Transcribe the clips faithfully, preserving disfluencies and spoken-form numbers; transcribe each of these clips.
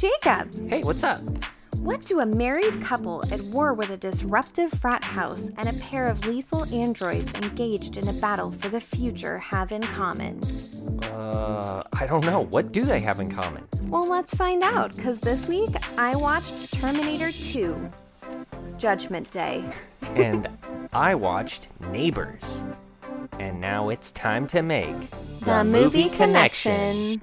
Jacob. Hey, what's up? What do a married couple at war with a disruptive frat house and a pair of lethal androids engaged in a battle for the future have in common? Uh, I don't know. What do they have in common? Well, let's find out, because this week I watched Terminator two, Judgment Day. And I watched Neighbors. And now it's time to make The, the Movie, movie Connection.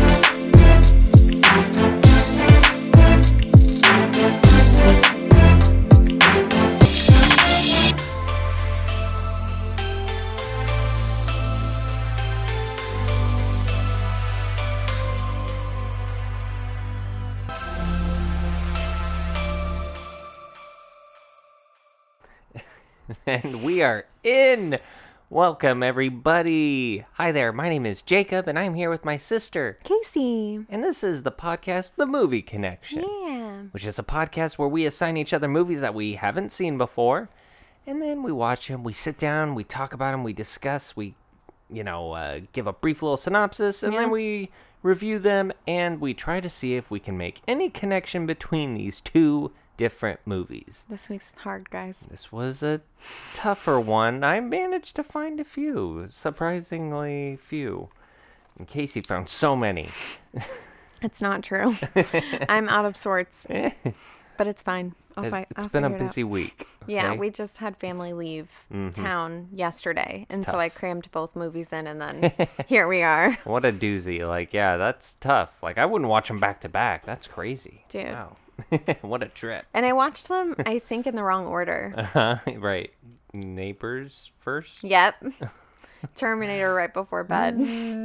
And we are in. Welcome, everybody. Hi there. My name is Jacob, and I'm here with my sister, Casey. And this is the podcast, The Movie Connection. Yeah. Which is a podcast where we assign each other movies that we haven't seen before, and then we watch them, we sit down, we talk about them, we discuss, we, you know, uh, give a brief little synopsis, and yeah. then we review them, and we try to see if we can make any connection between these two different movies. This week's hard, guys. This was a tougher one. I managed to find a few, surprisingly few. And Casey found so many. It's not true. I'm out of sorts, but it's fine. I'll it, fi- It's I'll been a it busy out. week. Okay? Yeah, we just had family leave mm-hmm. town yesterday, it's and tough. so I crammed both movies in, and then here we are. What a doozy. Like, yeah, that's tough. Like, I wouldn't watch them back to back. That's crazy. Dude. Wow. What a trip. And I watched them, I think, in the wrong order. Uh-huh. Right. Neighbors first? Yep. Terminator right before bed.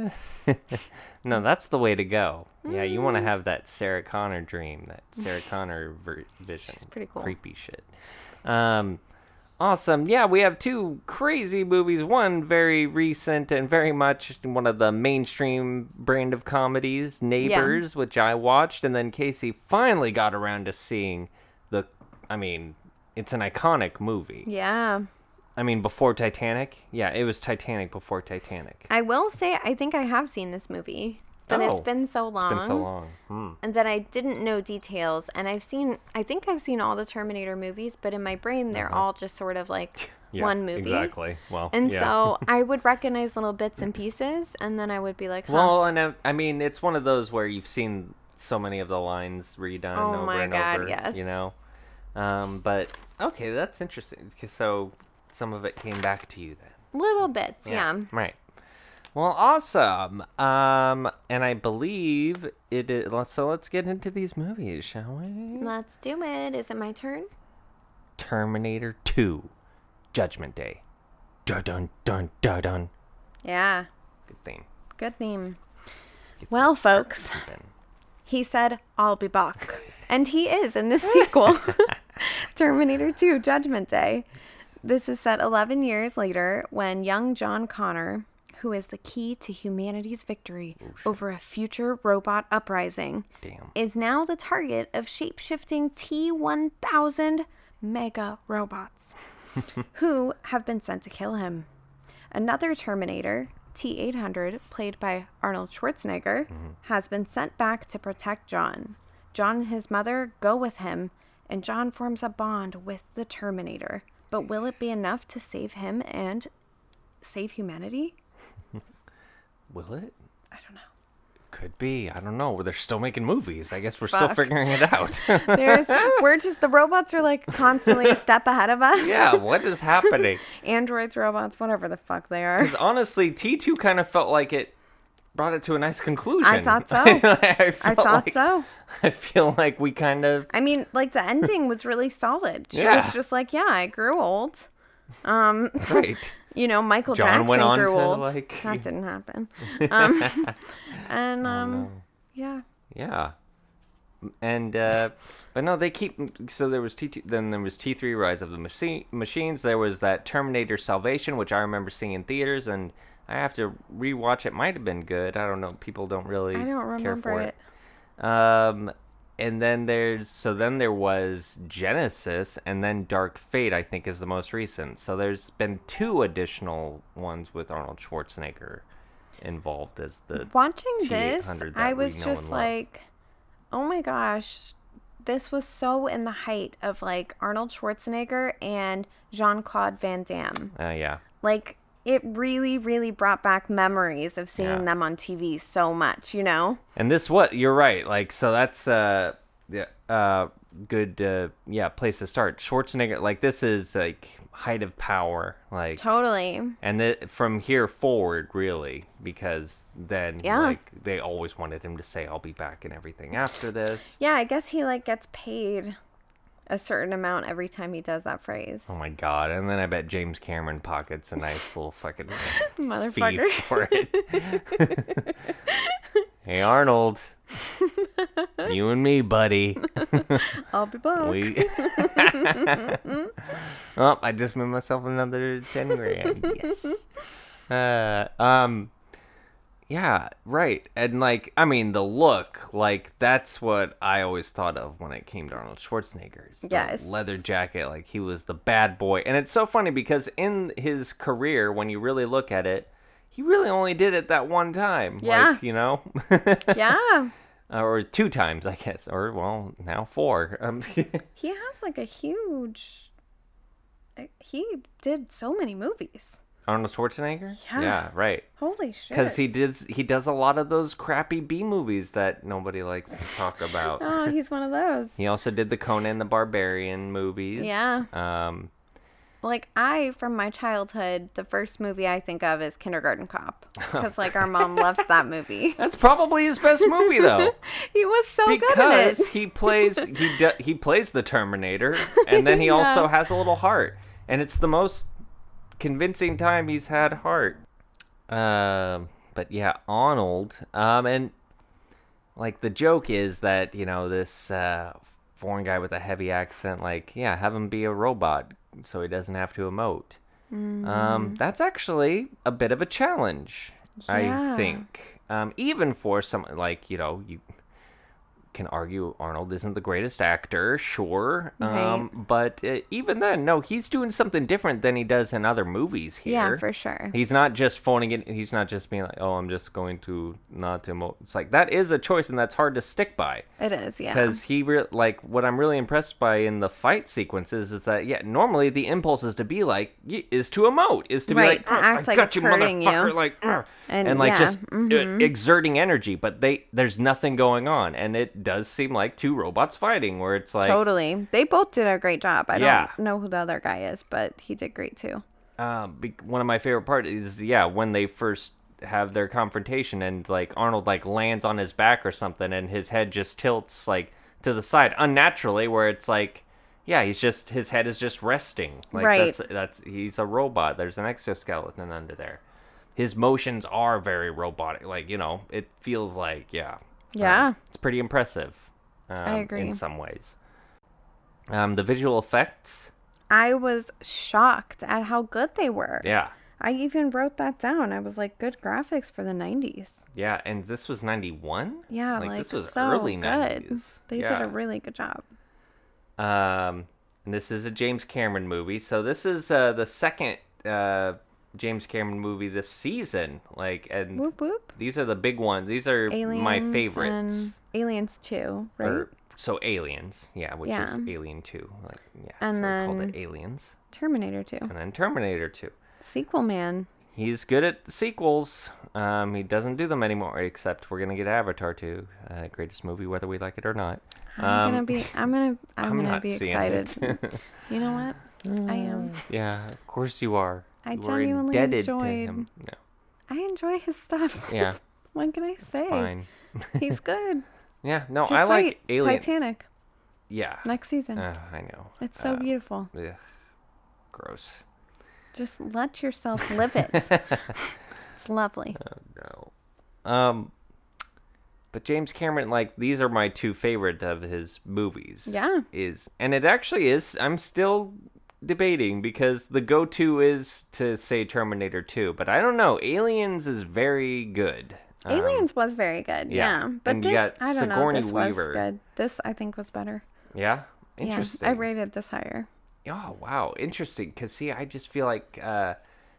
No, that's the way to go. Yeah, you want to have that Sarah Connor dream, that Sarah Connor ver- vision. She's pretty cool. Creepy shit. Um, awesome. Yeah, we have two crazy movies. One very recent and very much one of the mainstream brand of comedies, Neighbors, yeah. which I watched, and then Casey finally got around to seeing the. I mean, it's an iconic movie. Yeah. I mean, before Titanic? Yeah, it was Titanic before Titanic. I will say, I think I have seen this movie, but oh, it's been so long. It's been so long. Hmm. And that I didn't know details. And I've seen, I think I've seen all the Terminator movies, but in my brain, they're uh-huh. all just sort of like yeah, one movie. Exactly. Well, And yeah. so I would recognize little bits and pieces, and then I would be like, huh. Well, and I, I mean, it's one of those where you've seen so many of the lines redone oh over my and God, over, yes. you know? Um, but, okay, that's interesting. So, some of it came back to you then. Little bits, yeah. yeah. Right. Well, awesome. Um, and I believe it is, so let's get into these movies, shall we? Let's do it. Is it my turn? Terminator two, Judgment Day. Dun dun dun dun dun. Yeah. Good theme. Good theme. Get well, folks, he said, I'll be back. And he is in this sequel, Terminator two, Judgment Day. This is set eleven years later when young John Connor, who is the key to humanity's victory oh, over a future robot uprising, Damn. is now the target of shape-shifting T one thousand mega robots who have been sent to kill him. Another Terminator, T eight hundred, played by Arnold Schwarzenegger, mm-hmm. has been sent back to protect John. John and his mother go with him, and John forms a bond with the Terminator. But will it be enough to save him and save humanity? Will it? I don't know. Could be. I don't know. They're still making movies. I guess we're Fuck. still figuring it out. There's, we're just, the robots are like constantly a step ahead of us. Yeah, what is happening? Androids, robots, whatever the fuck they are. Because honestly, T two kind of felt like it brought it to a nice conclusion. I thought so. I, I thought like, so. I feel like we kind of... I mean, like, the ending was really solid. She yeah. was just like, yeah, I grew old. Um, right. You know, Michael John Jackson went on grew to, old. like... That didn't happen. Um, and, um, oh, no. yeah. Yeah. And, uh... But no, they keep... So there was T two... Then there was T three, Rise of the Machi- Machines. There was that Terminator Salvation, which I remember seeing in theaters, and... I have to rewatch it. Might have been good. I don't know. People don't really I don't remember care for it. it. Um, and then there's so then there was Genesis, and then Dark Fate. I think is the most recent. So there's been two additional ones with Arnold Schwarzenegger involved as the watching T eight this. hundred I that we was know just and love. like, oh my gosh, this was so in the height of like Arnold Schwarzenegger and Jean-Claude Van Damme. Oh, uh, yeah. Like, it really, really brought back memories of seeing Yeah. them on T V so much, you know? And this, what, you're right. Like, so that's, uh, yeah, uh, good, uh, yeah, place to start. Schwarzenegger, like, this is, like, height of power. Like, Totally. and th- from here forward, really, because then, Yeah. like, they always wanted him to say, I'll be back and everything after this. Yeah, I guess he, like, gets paid a certain amount every time he does that phrase. Oh, my God. And then I bet James Cameron pockets a nice little fucking fee Motherfucker. for it. Hey, Arnold. You and me, buddy. I'll be back. We... Oh, I just made myself another ten grand. Yes. Uh, um, yeah, right. And like, I mean, the look, like, that's what I always thought of when it came to Arnold Schwarzenegger. The Yes. leather jacket, like he was the bad boy. And it's so funny because in his career, when you really look at it, he really only did it that one time. Yeah. Like, you know? Yeah. Or two times, I guess. Or, well, now four. Um, He has, like, a huge... He did so many movies. Arnold Schwarzenegger? Yeah. Yeah, right. Holy shit. Because he does he does a lot of those crappy B movies that nobody likes to talk about. Oh, he's one of those. He also did the Conan the Barbarian movies. Yeah. Um, Like, I, from my childhood, the first movie I think of is Kindergarten Cop. Because, like, our mom loved that movie. that's probably his best movie, though. He was so good at Because it. he plays he do, he plays the Terminator, and then he Yeah. also has a little heart, and it's the most convincing time he's had heart. Um, but yeah, Arnold. Um, and like the joke is that you know this uh, foreign guy with a heavy accent, like yeah, have him be a robot so he doesn't have to emote. Mm. Um, that's actually a bit of a challenge, I Yeah. think. Um, even for someone like you know you can argue Arnold isn't the greatest actor, sure. Um, but uh, even then, no, he's doing something different than he does in other movies here. Yeah, for sure. He's not just phoning it. He's not just being like, oh, I'm just going to not emote. It's like, that is a choice, and that's hard to stick by. It is, yeah. Because he, re- like, what I'm really impressed by in the fight sequences is that, yeah, normally the impulse is to be like, y- is to emote, is to be Right, like, to "Ugh, act I like got it's you, hurting you." motherfucker, like, "Ugh," And, and like yeah, just mhm. uh, exerting energy, but they there's nothing going on, and it does seem like two robots fighting, where it's like, Totally. They both did a great job. I Yeah. don't know who the other guy is, but he did great too. Um, be- one of my favorite parts is yeah when they first have their confrontation and like Arnold like lands on his back or something and his head just tilts like to the side unnaturally, where it's like yeah he's just his head is just resting like Right. that's that's he's a robot. There's an exoskeleton under there. His motions are very robotic, like you know it feels like yeah Yeah. um, it's pretty impressive. Um, I agree. in some ways. Um, the visual effects, I was shocked at how good they were. yeah. I even wrote that down. I was like, good graphics for the nineties. Yeah, and this was ninety-one? Yeah, like, this was so early good. nineties. They yeah. did a really good job. Um, and this is a James Cameron movie. So this is uh, the second uh, James Cameron movie this season. Like, and Whoop whoop. these are the big ones. These are Aliens my and favorites. Aliens two, right? Or, so Aliens, yeah, which Yeah. is Alien two. Like, yeah, And so they called then- it Aliens. Terminator two. And then Terminator two. Sequel man. He's good at the sequels. Um, he doesn't do them anymore, except we're gonna get Avatar two, uh, greatest movie, whether we like it or not. I'm Um, gonna be I'm gonna I'm, I'm gonna not be seeing excited. it. You know what? I am. Yeah, of course you are. I you genuinely are indebted to enjoyed- him. No, I enjoy his stuff. yeah, What can I it's say? fine. He's good. Yeah, no, Just I like wait. Aliens. Titanic Yeah, next season. uh, I know. it's so Uh, beautiful. ugh, gross. Just let yourself live it. It's lovely. No. Um, but James Cameron, like, these are my two favorite of his movies. Yeah. Is and it actually is. I'm still debating because the go-to is to say Terminator two, but I don't know. Aliens is very good. Um, Aliens was very good. yeah. Yeah. But And you this, got I don't know. Sigourney This Weaver. was good. This, I think, was better. Yeah. Interesting. Yeah, I rated this higher. Oh wow, interesting. Cause see, I just feel like uh,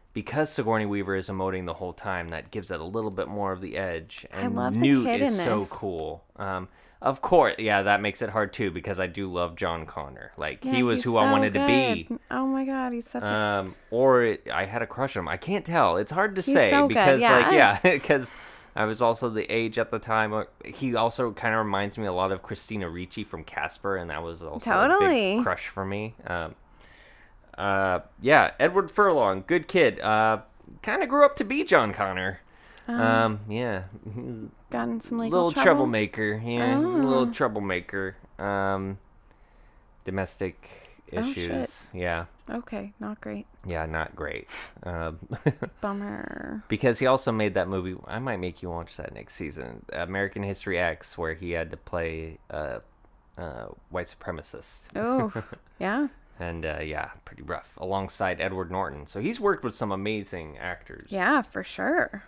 because Sigourney Weaver is emoting the whole time, that gives it a little bit more of the edge. And I love the Newt kid is in so this. cool. Um, of course, yeah, that makes it hard too because I do love John Connor. Like Yeah, he was he's who so I wanted to be. good. Oh my god, he's such a Um, or it, I had a crush on him. I can't tell. It's hard to He's say so good, because, yeah. like, yeah, because I was also the age at the time. uh, He also kind of reminds me a lot of Christina Ricci from Casper, and that was also a Totally. big crush for me. Um, uh, yeah, Edward Furlong, good kid. Uh, kind of grew up to be John Connor. Um, Um, yeah, gotten some legal little trouble. troublemaker. Yeah, Oh. little troublemaker. Um, domestic Oh, issues. shit. Yeah, Okay, not great. yeah, not great. Um, Bummer. because he also made that movie. I might make you watch that next season, American History X, where he had to play uh, uh, white supremacist. Oh, yeah. And uh, yeah, pretty rough. Alongside Edward Norton, so he's worked with some amazing actors. Yeah, for sure.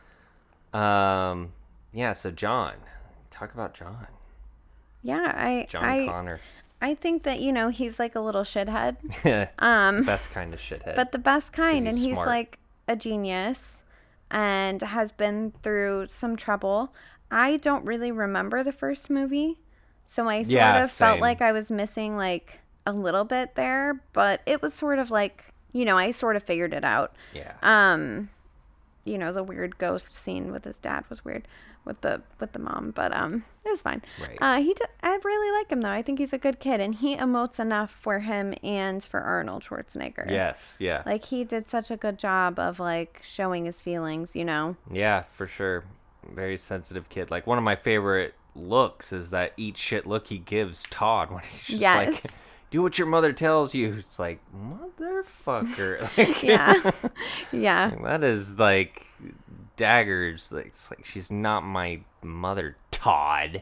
Um, yeah. So John, talk about John. Yeah, I John I Connor. I think that, you know, he's like a little shithead. Um, best kind of shithead. But the best kind, and he's he's smart. like a genius and has been through some trouble. I don't really remember the first movie, so I sort Yeah, of felt same. like I was missing like a little bit there, but it was sort of like, you know, I sort of figured it out. yeah. Um, you know, the weird ghost scene with his dad was weird with the with the mom, but um, it was fine. Right. Uh, he d- I really like him though. I think he's a good kid, and he emotes enough for him and for Arnold Schwarzenegger. yes. Yeah. Like he did such a good job of like showing his feelings, you know. Yeah, for sure. Very sensitive kid. Like one of my favorite looks is that eat shit look he gives Todd when he's just Yes. like, do what your mother tells you. It's like, motherfucker. Like, Yeah. Yeah. that is like daggers. Like, it's like she's not my mother, Todd.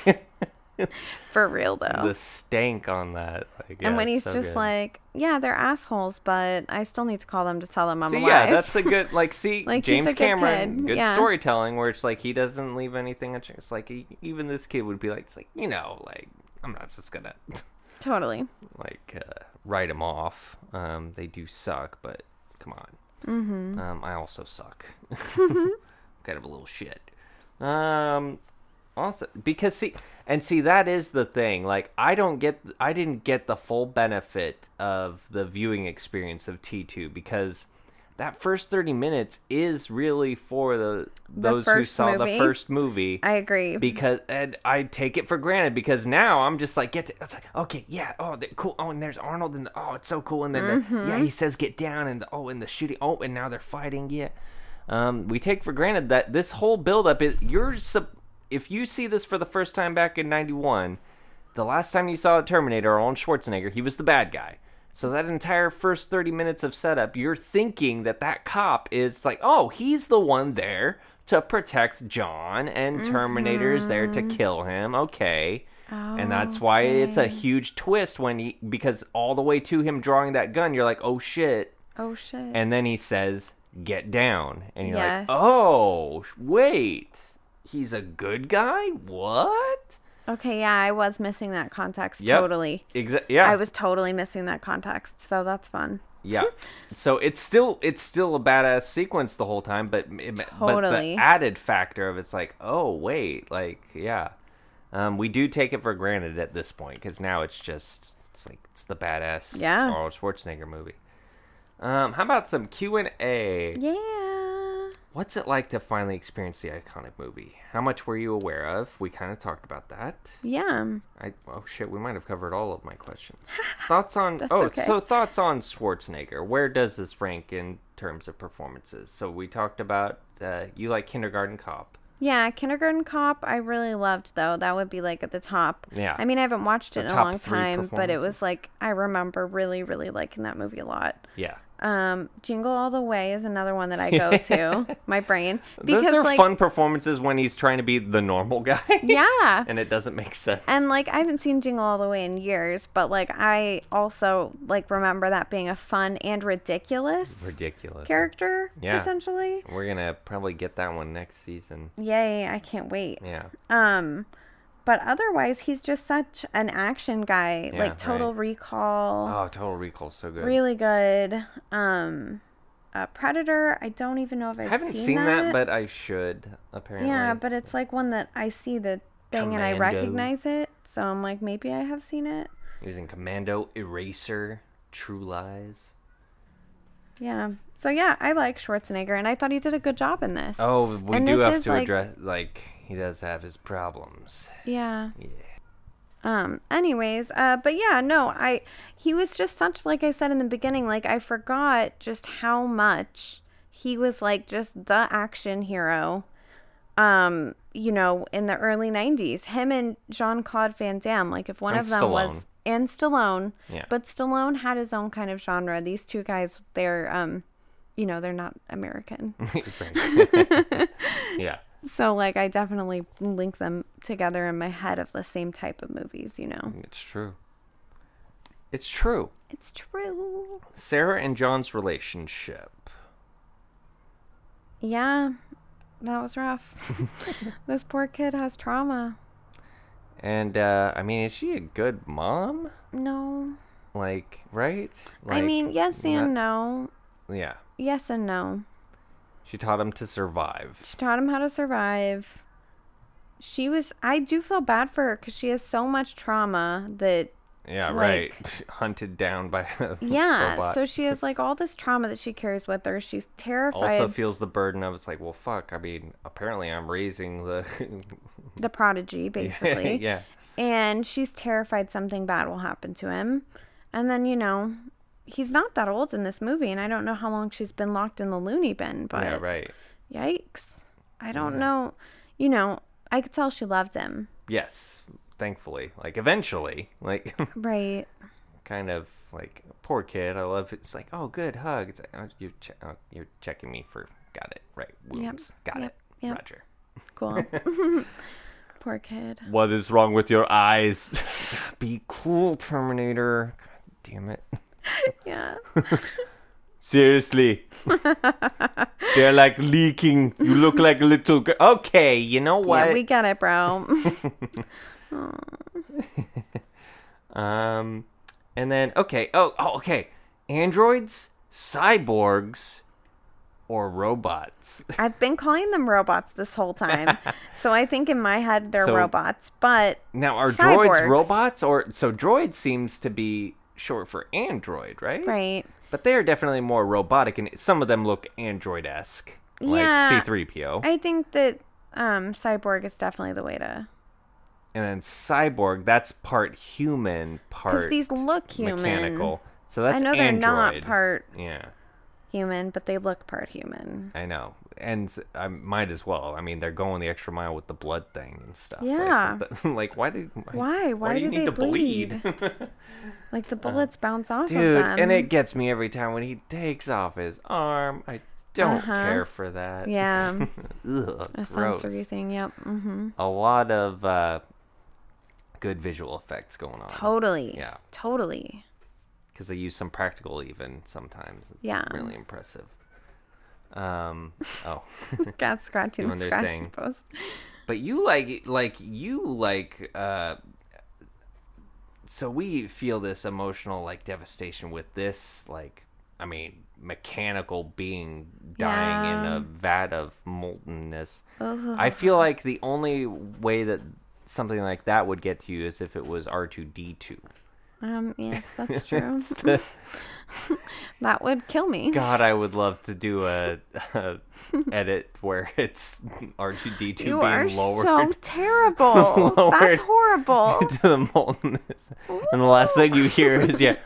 For real though. The stank on that. Like, yeah, and when it's he's so just good. like, yeah, they're assholes, but I still need to call them to tell them I'm See, alive. yeah, that's a good, like, see, Like, he's James a good Cameron, kid. good Yeah. storytelling, where it's like he doesn't leave anything. unch- It's like he, even this kid would be like, it's like, you know, like, I'm not just gonna, Totally. like, uh, write them off. Um, they do suck, but come on. Mm-hmm. Um, I also suck. Kind of a little shit. Um, also, because see, and see, that is the thing. Like, I don't get, I didn't get the full benefit of the viewing experience of T two because that first thirty minutes is really for the those who first saw the movie. first movie. I agree. Because and I take it for granted because now I'm just like get to, it's like okay yeah oh they're cool oh and there's Arnold and the, oh it's so cool and then Mm-hmm. the, yeah he says get down and the, oh and the shooting oh and now they're fighting yeah um we take for granted that this whole buildup is you're sub- if you see this for the first time back in ninety-one, the last time you saw a Terminator or Arnold Schwarzenegger, he was the bad guy. So that entire first thirty minutes of setup, you're thinking that that cop is like, oh, he's the one there to protect John, and Terminator is there to kill him. Okay. And that's why it's a huge twist when he, because all the way to him drawing that gun, you're like, oh shit. Oh shit. And then he says, get down. And you're Yes. like, oh, wait. He's a good guy? What? Okay, yeah, I was missing that context Yep. totally. Exa- yeah. I was totally missing that context, so that's fun. Yeah. So it's still it's still a badass sequence the whole time, but it, but Totally. the added factor of it's like, oh wait, like yeah, um, we do take it for granted at this point because now it's just it's like it's the badass Yeah. Arnold Schwarzenegger movie. Um, how about some Q and A? Yeah. What's it like to finally experience the iconic movie? How much were you aware of? We kind of talked about that. Yeah. I oh shit, we might have covered all of my questions. Thoughts on That's oh, okay. so thoughts on Schwarzenegger. Where does this rank in terms of performances? So we talked about uh, you like Kindergarten Cop. Yeah, Kindergarten Cop, I really loved though. That would be like at the top. Yeah. I mean, I haven't watched So it in a top long three time, but it performances. was like I remember really, really liking that movie a lot. Yeah. Um, Jingle All the Way is another one that I go to. My brain. Those are like, fun performances when he's trying to be the normal guy. Yeah. And it doesn't make sense. And like I haven't seen Jingle All the Way in years, but like I also like remember that being a fun and ridiculous ridiculous. character Yeah. potentially. We're gonna probably get that one next season. Yay, I can't wait. Yeah. Um but otherwise he's just such an action guy. Yeah, like Total right. Recall. Oh, Total Recall's so good. Really good. Um uh, Predator. I don't even know if I've I haven't seen, seen that. that, but I should, apparently. Yeah, but it's like one that I see the thing Commando. and I recognize it. So I'm like, maybe I have seen it. Using Commando, Eraser, True Lies. Yeah. So yeah, I like Schwarzenegger, and I thought he did a good job in this. Oh, we and do have is, to like, address, like, he does have his problems. Yeah. Yeah. Um, anyways, uh, but yeah, no, I, he was just such, like I said in the beginning, like, I forgot just how much he was, like, just the action hero, um, you know, in the early nineties. Him and Jean-Claude Van Damme, like, if one And of them Stallone. was, and Stallone, Yeah. but Stallone had his own kind of genre. These two guys, they're, um, you know, they're not American. Yeah. So, like, I definitely link them together in my head of the same type of movies, you know. It's true. It's true. It's true. Sarah and John's relationship. Yeah, that was rough. This poor kid has trauma. And, uh, I mean, is she a good mom? No. Like, right? I Like, mean, yes and no. Yeah. Yes and no. She taught him to survive. She taught him how to survive. She was, I do feel bad for her because she has so much trauma that, Yeah, like- right. Hunted down by a yeah, robot. so she has like all this trauma that she carries with her. She's terrified. Also feels the burden of, it's like, well, fuck. I mean, apparently I'm raising the... The prodigy, basically. Yeah. And she's terrified something bad will happen to him. And then, you know, he's not that old in this movie, and I don't know how long she's been locked in the loony bin, but Yeah, right. yikes. I don't Yeah. know. You know, I could tell she loved him. Yes, thankfully. Like, eventually. Like, Right. kind of, like, poor kid. I love it. It's like, oh, good hug. It's like, oh, you're, che- oh, you're checking me for, got it. Right, wounds. Got yep, it. yep. Roger. Cool. Poor kid. What is wrong with your eyes? Be cool, Terminator. God damn it. Yeah. Seriously. They're like leaking. You look like a little girl. Okay, you know what? Yeah, we get it, bro. um, and then, okay. Oh, oh, okay. Androids, cyborgs, or robots. I've been calling them robots this whole time. So I think in my head they're So- robots, but Now, are Cyborgs. droids robots? Or so droid seems to be short for android, right? right. But they are definitely more robotic, and some of them look android-esque, like Yeah. C three P O. I think that um, Cyborg is definitely the way to... And then cyborg, that's part human, Because part these look human. mechanical. So that's I know they're android. not part Yeah, human, but they look part human. I know. And s- I might as well. I mean, they're going the extra mile with the blood thing and stuff. Like, Yeah. the- Like, why did Why? Why, do you do, need they to bleed? bleed? Like the bullets bounce off Dude, of them. and it gets me every time when he takes off his arm. I don't Uh-huh. care for that. Yeah. Ugh, A gross. sensory thing. Yep. Mm-hmm. A lot of uh, good visual effects going on. Totally. Yeah. Totally. Because they use some practical even sometimes. It's Yeah. really impressive. Um. Oh. Got scratching Doing the their scratching thing. post. But you like like you like uh so we feel this emotional like devastation with this like I mean mechanical being dying in Yeah. a vat of moltenness. Ugh. I feel like the only way that something like that would get to you is if it was R two D two. Um. Yes, that's true. It's the- That would kill me. God, I would love to do a, a edit where it's R two D two You being are lowered. so terrible. Lowered. That's horrible. to the moltenness. And the last thing you hear is, yeah,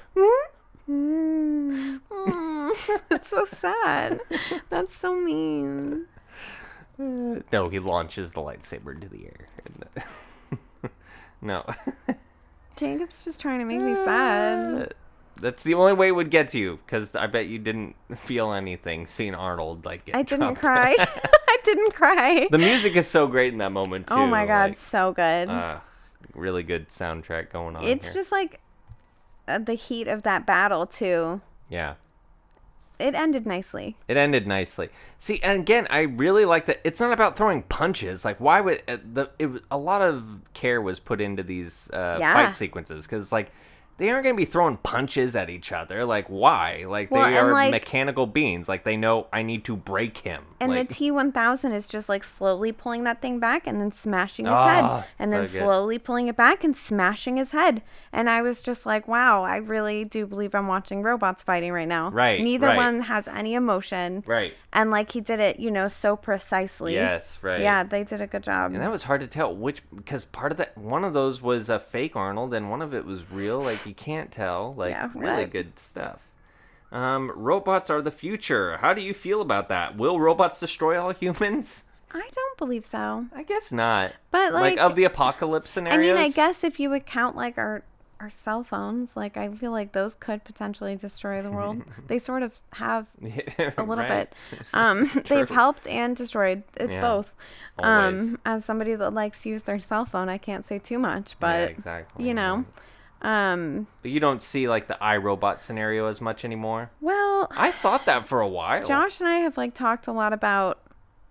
Mm. That's so sad. That's so mean. no, he launches the lightsaber into the air. No. Jacob's just trying to make me sad. That's the only way it would get to you, because I bet you didn't feel anything seeing Arnold, like, get I didn't dropped. cry. I didn't cry. The music is so great in that moment, too. Oh my god, like, so good. uh, really good soundtrack going on It's here. just like uh, the heat of that battle too. Yeah. It ended nicely. It ended nicely. See, and again, I really like that. It's not about throwing punches. Like, why would uh, the? It was, a lot of care was put into these uh, Yeah. fight sequences because, like, they aren't going to be throwing punches at each other. Like, why? Like, Well, they and, are like- mechanical beings. Like, they know I need to break him. And like, the T one thousand is just like slowly pulling that thing back and then smashing his Ah, head. And so then good. slowly pulling it back and smashing his head. And I was just like, wow, I really do believe I'm watching robots fighting right now. Right, Neither right. one has any emotion. Right. And like he did it, you know, so precisely. Yes, right. Yeah, they did a good job. And that was hard to tell which, because part of that, one of those was a fake Arnold and one of it was real. Like, you can't tell. Like, Yeah, really what? good stuff. Um, robots are the future. How do you feel about that? Will robots destroy all humans? I don't believe so. I guess not. But, like- of the apocalypse I scenarios. mean, I guess if you would count like our our cell phones, like I feel like those could potentially destroy the world. They sort of have a little Right. bit. Um, they've True. helped and destroyed. It's Yeah, both. always. Um, as somebody that likes to use their cell phone, I can't say too much, Yeah, but exactly. you know, um, But you don't see like the iRobot scenario as much anymore. well, I thought that for a while. Josh and I have like talked a lot about,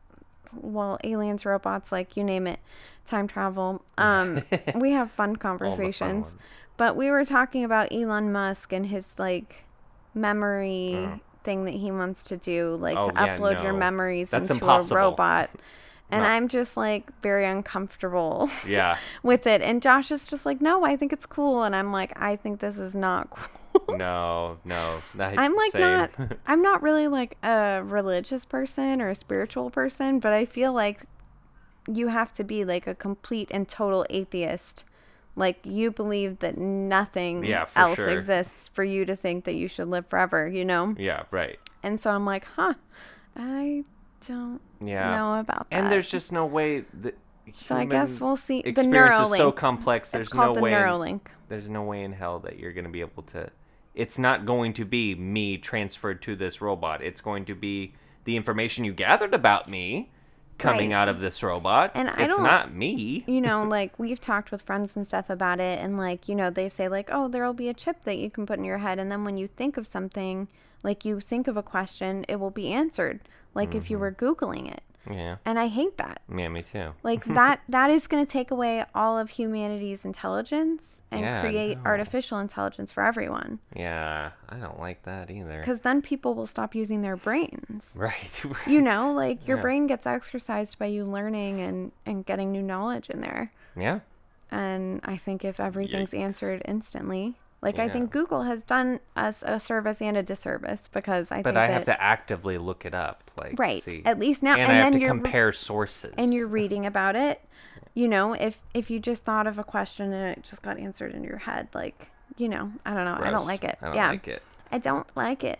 well, aliens, robots, like you name it, time travel. Um, we have fun conversations, ones. but we were talking about Elon Musk and his like memory Mm. thing that he wants to do, like Oh, to yeah, upload your no. memories That's into impossible. a robot. And No. I'm just like very uncomfortable Yeah. with it. And Josh is just like, no, I think it's cool. And I'm like, I think this is not cool. No, no. I- I'm like same. not I'm not really like a religious person or a spiritual person, but I feel like you have to be like a complete and total atheist. Like you believe that nothing Yeah, for else sure. exists for you to think that you should live forever, you know? Yeah, right. And so I'm like, huh, I don't Yeah. know about that. And there's just no way that so I guess we'll see. The experience Neuralink. is so complex. There's It's called no the way. in- Neuralink. there's no way in hell that you're going to be able to. It's not going to be me transferred to this robot. It's going to be the information you gathered about me coming Right. out of this robot. And I it's don't- not me. You know, like we've talked with friends and stuff about it, and like, you know, they say like, oh, there'll be a chip that you can put in your head, and then when you think of something, like you think of a question, it will be answered, like if Mm-hmm. you were Googling it. Yeah. And I hate that. Yeah, me too. Like that that is going to take away all of humanity's intelligence and Yeah, create no. artificial intelligence for everyone, Yeah, I don't like that either. because then people will stop using their brains. Right. You know, like your Yeah. brain gets exercised by you learning and and getting new knowledge in there. Yeah. And I think if everything's Yikes. answered instantly, like I Yeah. think Google has done us a service and a disservice, because I But think I that, have to actively look it up. Like, right, see. at least now, and, and, I have then to you're compare sources. and you're reading about it. You know, if if you just thought of a question and it just got answered in your head, like, you know, I don't know, I Gross. don't like it. I don't yeah, like it. I don't like it.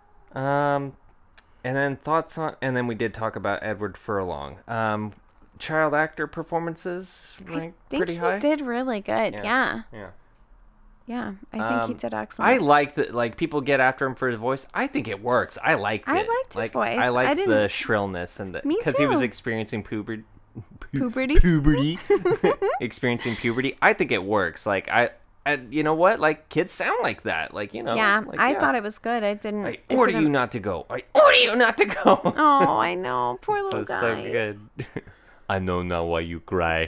Um, and then thoughts on, and then we did talk about Edward Furlong. Um, child actor performances I ranked think pretty he high. did really good. Yeah. Yeah, Yeah. yeah, I think he Um, did I excellent. like that. Like people get after him for his voice. I think it works. I liked it. I liked his like, voice. I I liked the didn't- shrillness and the Me because he was too. experiencing puberty. Puberty? Puberty. experiencing puberty. I think it works. Like I, and you know what? Like kids sound like that. Like you know. yeah, like, I yeah. thought it was good. I didn't. I it order didn't- you not to go. I order you not to go. Oh, I know, poor so little so guy. good. I know now why you cry.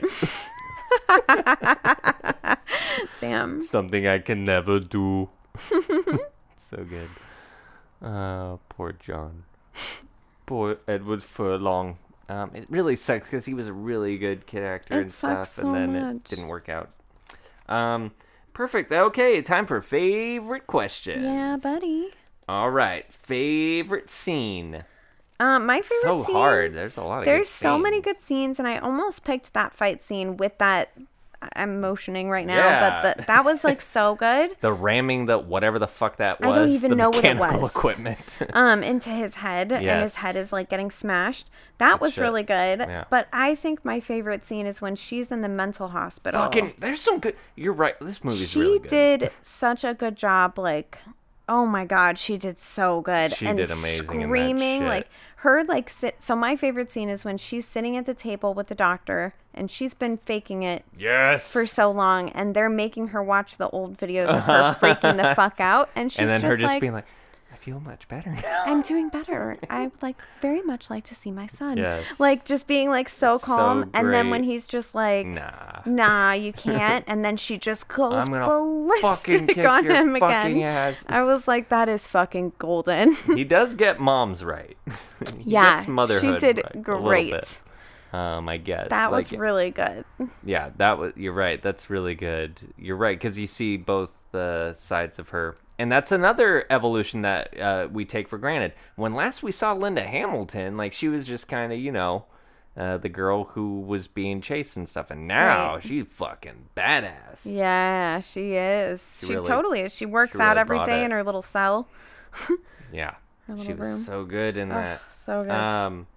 Damn. Something I can never do. So good. Uh, poor John. Poor Edward Furlong. Um, it really sucks because he was a really good kid actor It and stuff, sucks and so then it much. didn't work out. Um, perfect. Okay, time for favorite questions. Yeah, buddy. All right, favorite scene. Um, my favorite So scene. hard. There's a lot of. There's good so many scenes. good scenes, and I almost picked that fight scene with that. I'm motioning right now, Yeah. but the, that was like so good. The ramming the whatever the fuck that was. I don't even the know what it mechanical was. equipment. Um, into his head, and his Yes. head is like getting smashed. That was shit. really good. Yeah. But I think my favorite scene is when she's in the mental hospital. Fucking, there's some good. You're right. This movie's she really good. did such a good job. Like, oh my god, she did so good. She and did amazing in that Screaming, shit. like her, like sit. So my favorite scene is when she's sitting at the table with the doctor, and she's been faking it Yes. for so long, and they're making her watch the old videos of her freaking the fuck out, and she's and then just her just like, being like, I feel much better now. I'm doing better. I would like very much like to see my son. Yes. Like just being like so It's calm, so and then great. when he's just like, Nah. nah, you can't, and then she just goes I'm gonna fucking ballistic kick on your him fucking again. ass. I was like, that is fucking golden. He does get moms right. he Yeah, gets motherhood she did right, a great. little bit. Um, I guess That was Like, really good. yeah, that was. You're right. That's really good. You're right because you see both the sides of her, and that's another evolution that uh, we take for granted. When last we saw Linda Hamilton, like she was just kind of, you know, uh, the girl who was being chased and stuff, and now Right. she's fucking badass. Yeah, she is. She She, really- totally is. She works she out really every brought day it. in her little cell. Yeah, Her she little was room. so good in Oh, that. so good. Um,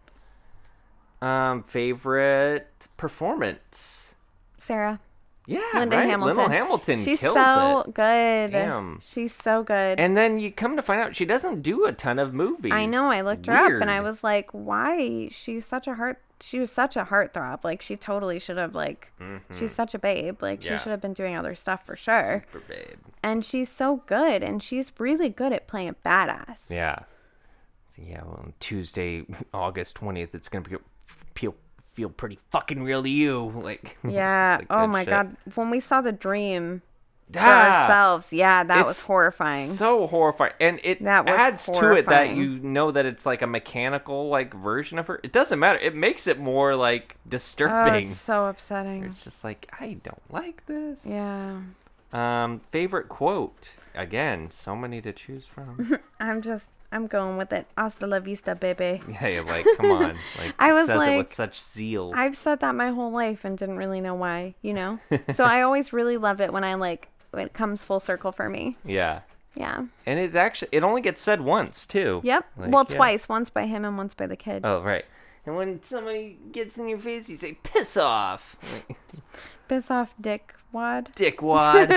um, favorite performance. Sarah. Yeah, Linda right. Hamilton. Linda Hamilton She's kills so it. good. Damn. She's so good. And then you come to find out she doesn't do a ton of movies. I know. I looked her up and I Weird. was like, why? She's such a heart. She was such a heartthrob. Like, she totally should have, like, she's such a babe. Like, she Yeah. should have been doing other stuff for sure. Super babe. And she's so good. And she's really good at playing a badass. Yeah. So yeah, well, on Tuesday, August twentieth, it's going to be feel, feel pretty fucking real to you. Like, Yeah. it's like Oh good my shit. God. When we saw the dream for Ah, ourselves, yeah, that was it's horrifying. So horrifying. And it That was adds to it that horrifying. you know that it's like a mechanical like version of her. It doesn't matter. It makes it more like Oh, disturbing. it's so upsetting. It's just like, I don't like this. Yeah. Um, favorite quote. Again, so many to choose from. I'm just, I'm going with it. Hasta la vista, baby. Hey, like, come on. Like, I was says it with like- such zeal. I've said that my whole life and didn't really know why, you know? So I always really love it when I like, when it comes full circle for me. Yeah. Yeah. And it actually, it only gets said once, too. Yep. Like, well, yeah. twice. Once by him and once by the kid. Oh, right. And when somebody gets in your face, you say, piss off. Like, Piss off, dick wad. dickwad.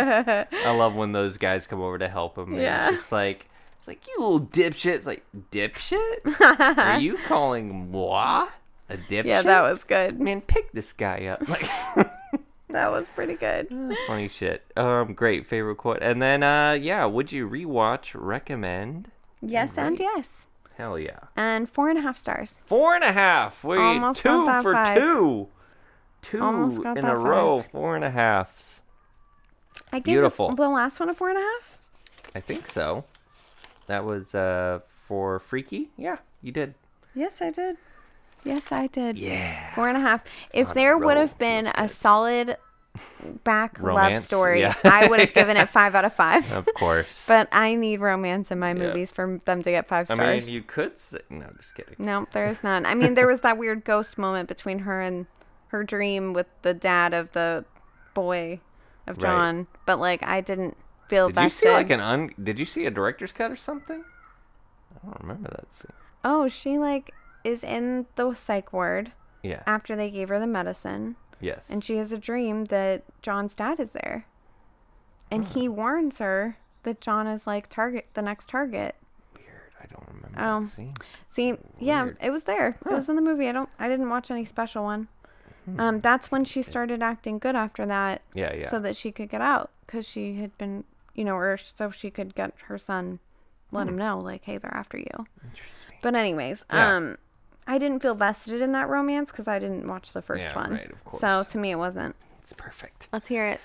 I love when those guys come over to help him. And Yeah. It's just like, it's like, you little dipshit. It's like, dipshit? Are you calling moi a dipshit? Yeah, that was good. Man, pick this guy up. Like, That was pretty good. funny shit. Um, great favorite quote. And then, uh, yeah, would you rewatch, recommend? Yes and yes. Hell yeah. And four and a half stars. Four and a half. Wait, Almost two got that for five. two. Two Almost got in that a row. five. Four and a halves. I gave Beautiful. the last one a four and a half. I think so. That was uh for Freaky. Yeah, you did. Yes, I did. Yes, I did. Yeah. Four and a half. If On a there would roll. have been Feels a good. solid back love Romance, story, yeah. I would have given it five out of five. Of course. But I need romance in my movies for them to get five I stars. mean, you could say no. Just kidding. No, there's none. I mean, there was that weird ghost moment between her and her dream with the dad of the boy of Right. John. But like, I didn't feel Did you vested. see like an un? Did you see a director's cut or something? I don't remember that scene. Oh, she like is in the psych ward Yeah. after they gave her the medicine. Yes. And she has a dream that John's dad is there. And he warns her that John is like target the next target. Weird. I don't remember Oh. that scene. See, yeah, Weird. it was there. It was in the movie. I don't I didn't watch any special one. Um that's when she started acting good after that Yeah, yeah. so that she could get out cuz she had been, you know, or so she could get her son let him know like, hey, they're after you. Interesting. But anyways, Yeah. um I didn't feel vested in that romance cuz I didn't watch the first Yeah, one. right, of course. So to me it wasn't. It's perfect. Let's hear it.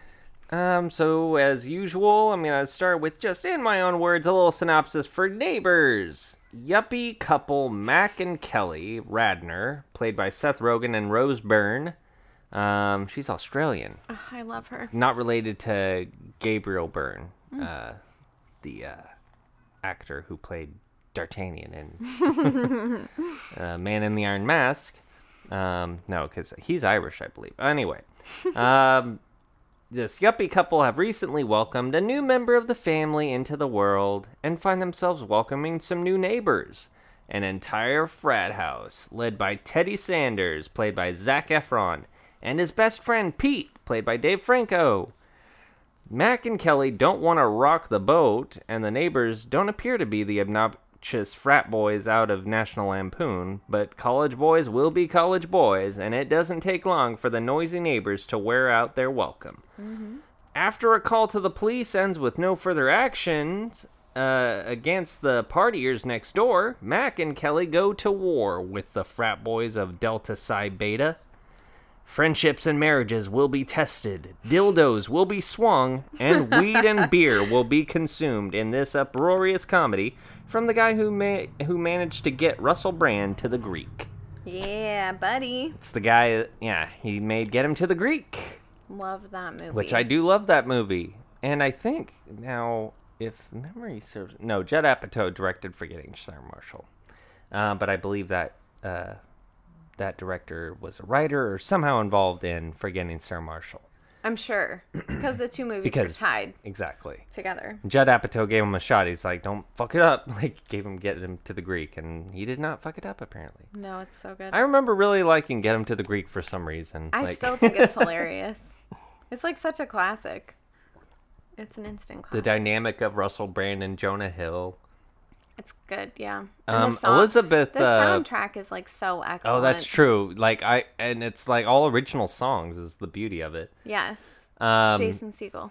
Um, so as usual, I'm gonna start with just in my own words, a little synopsis for Neighbors. Yuppie couple Mac and Kelly Radner, played by Seth Rogen and Rose Byrne. Um, she's Australian, Ugh, I love her. not related to Gabriel Byrne, uh, the uh, actor who played D'Artagnan in uh, Man in the Iron Mask. Um, no, because he's Irish, I believe. Anyway, um, this yuppie couple have recently welcomed a new member of the family into the world and find themselves welcoming some new neighbors. An entire frat house led by Teddy Sanders, played by Zac Efron, and his best friend Pete, played by Dave Franco. Mac and Kelly don't want to rock the boat, and the neighbors don't appear to be the obnoxious frat boys out of National Lampoon, but college boys will be college boys, and it doesn't take long for the noisy neighbors to wear out their welcome. Mm-hmm. After a call to the police ends with no further actions, uh, against the partiers next door, Mac and Kelly go to war with the frat boys of Delta Psi Beta. Friendships and marriages will be tested, dildos will be swung, and weed and beer will be consumed in this uproarious comedy from the guy who ma- who managed to get Russell Brand to the Greek. Yeah, buddy. It's the guy, yeah, he made Get Him to the Greek. Love that movie. Which I do love that movie. And I think now, if memory serves... No, Judd Apatow directed Forgetting Sarah Marshall. Uh, but I believe that... Uh, that director was a writer or somehow involved in Forgetting Sarah Marshall. I'm sure. Because the two movies Because, are tied exactly. together. Judd Apatow gave him a shot. He's like, don't fuck it up. Like, gave him Get Him to the Greek. And he did not fuck it up, apparently. No, it's so good. I remember really liking Get Him to the Greek for some reason. I like, still think it's hilarious. It's like such a classic. It's an instant classic. the dynamic of Russell Brand and Jonah Hill. It's good, yeah. And Um, the song, Elizabeth... The uh, soundtrack is like so excellent. Oh, that's true. Like I and it's like all original songs is the beauty of it. Yes. Um, Jason Segel.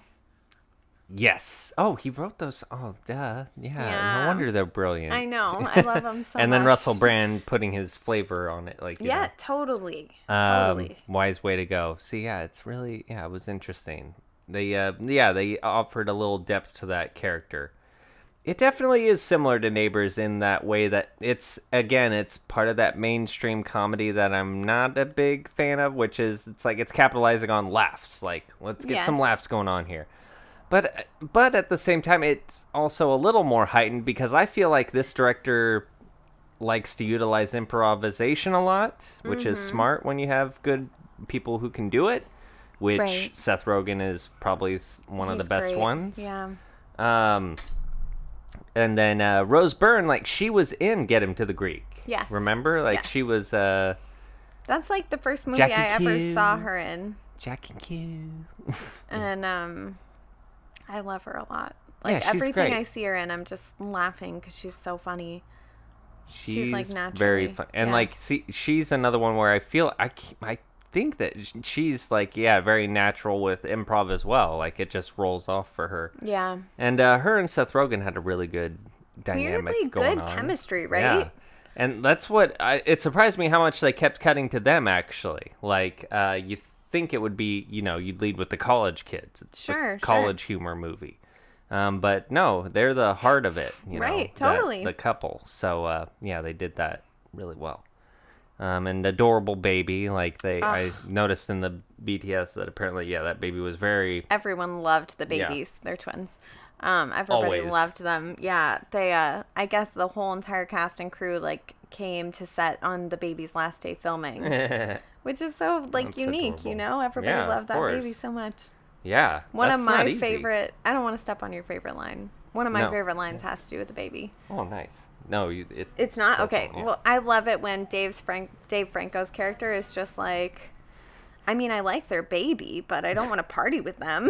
Yes. Oh, he wrote those. Oh, duh. Yeah. Yeah. No wonder they're brilliant. I know. I love him so much. and then Russell Brand putting his flavor on it, like you Yeah, know. totally. Um, Totally. wise way to go. See, yeah, it's really yeah, it was interesting. They uh, yeah, they offered a little depth to that character. It definitely is similar to Neighbors in that way that it's, again, it's part of that mainstream comedy that I'm not a big fan of, which is, it's like, it's capitalizing on laughs. Like, let's get Yes. some laughs going on here. But, but at the same time, it's also a little more heightened because I feel like this director likes to utilize improvisation a lot, which Mm-hmm. is smart when you have good people who can do it, which Right. Seth Rogen is probably one of He's the best great. ones. Yeah. Um, and then uh, Rose Byrne, like she was in Get Him to the Greek. Yes. Remember? Like Yes. she was uh, That's like the first movie Jackie I ever Q. saw her in. Jackie Q. And um, I love her a lot. Yeah, Like she's everything great. I see her in, I'm just laughing because she's so funny. She's, like, naturally- very fun, and yeah. like see, she's another one where I feel I c- I think that sh- she's like yeah, very natural with improv as well. Like it just rolls off for her. Yeah. And uh, her and Seth Rogen had a really good dynamic Weirdly going good on. chemistry, right? Yeah. And that's what I, it surprised me how much they kept cutting to them. Actually, like uh, you think it would be, you know, you'd lead with the college kids. It's Sure, the sure. college humor movie. Um, but no, they're the heart of it. You Right, know, that- totally. the couple. So uh, yeah, they did that really well. Um, and adorable baby, like they, I noticed in the B T S that apparently, yeah, that baby was very. Everyone loved the Yeah. babies. They're twins. Um, everybody Always. loved them. Yeah, they. Uh, I guess the whole entire cast and crew like came to set on the baby's last day filming, which is so like That's unique. adorable. You know, everybody Yeah, loved of that course. baby so much. Yeah, One that's of my not easy. favorite. I don't want to step on your favorite line. One of my No. favorite lines has to do with the baby. Oh, nice. No, you, it. It's not doesn't, okay. yeah. Well, I love it when Dave's Frank Dave Franco's character is just like, I mean, I like their baby, but I don't want to party with them.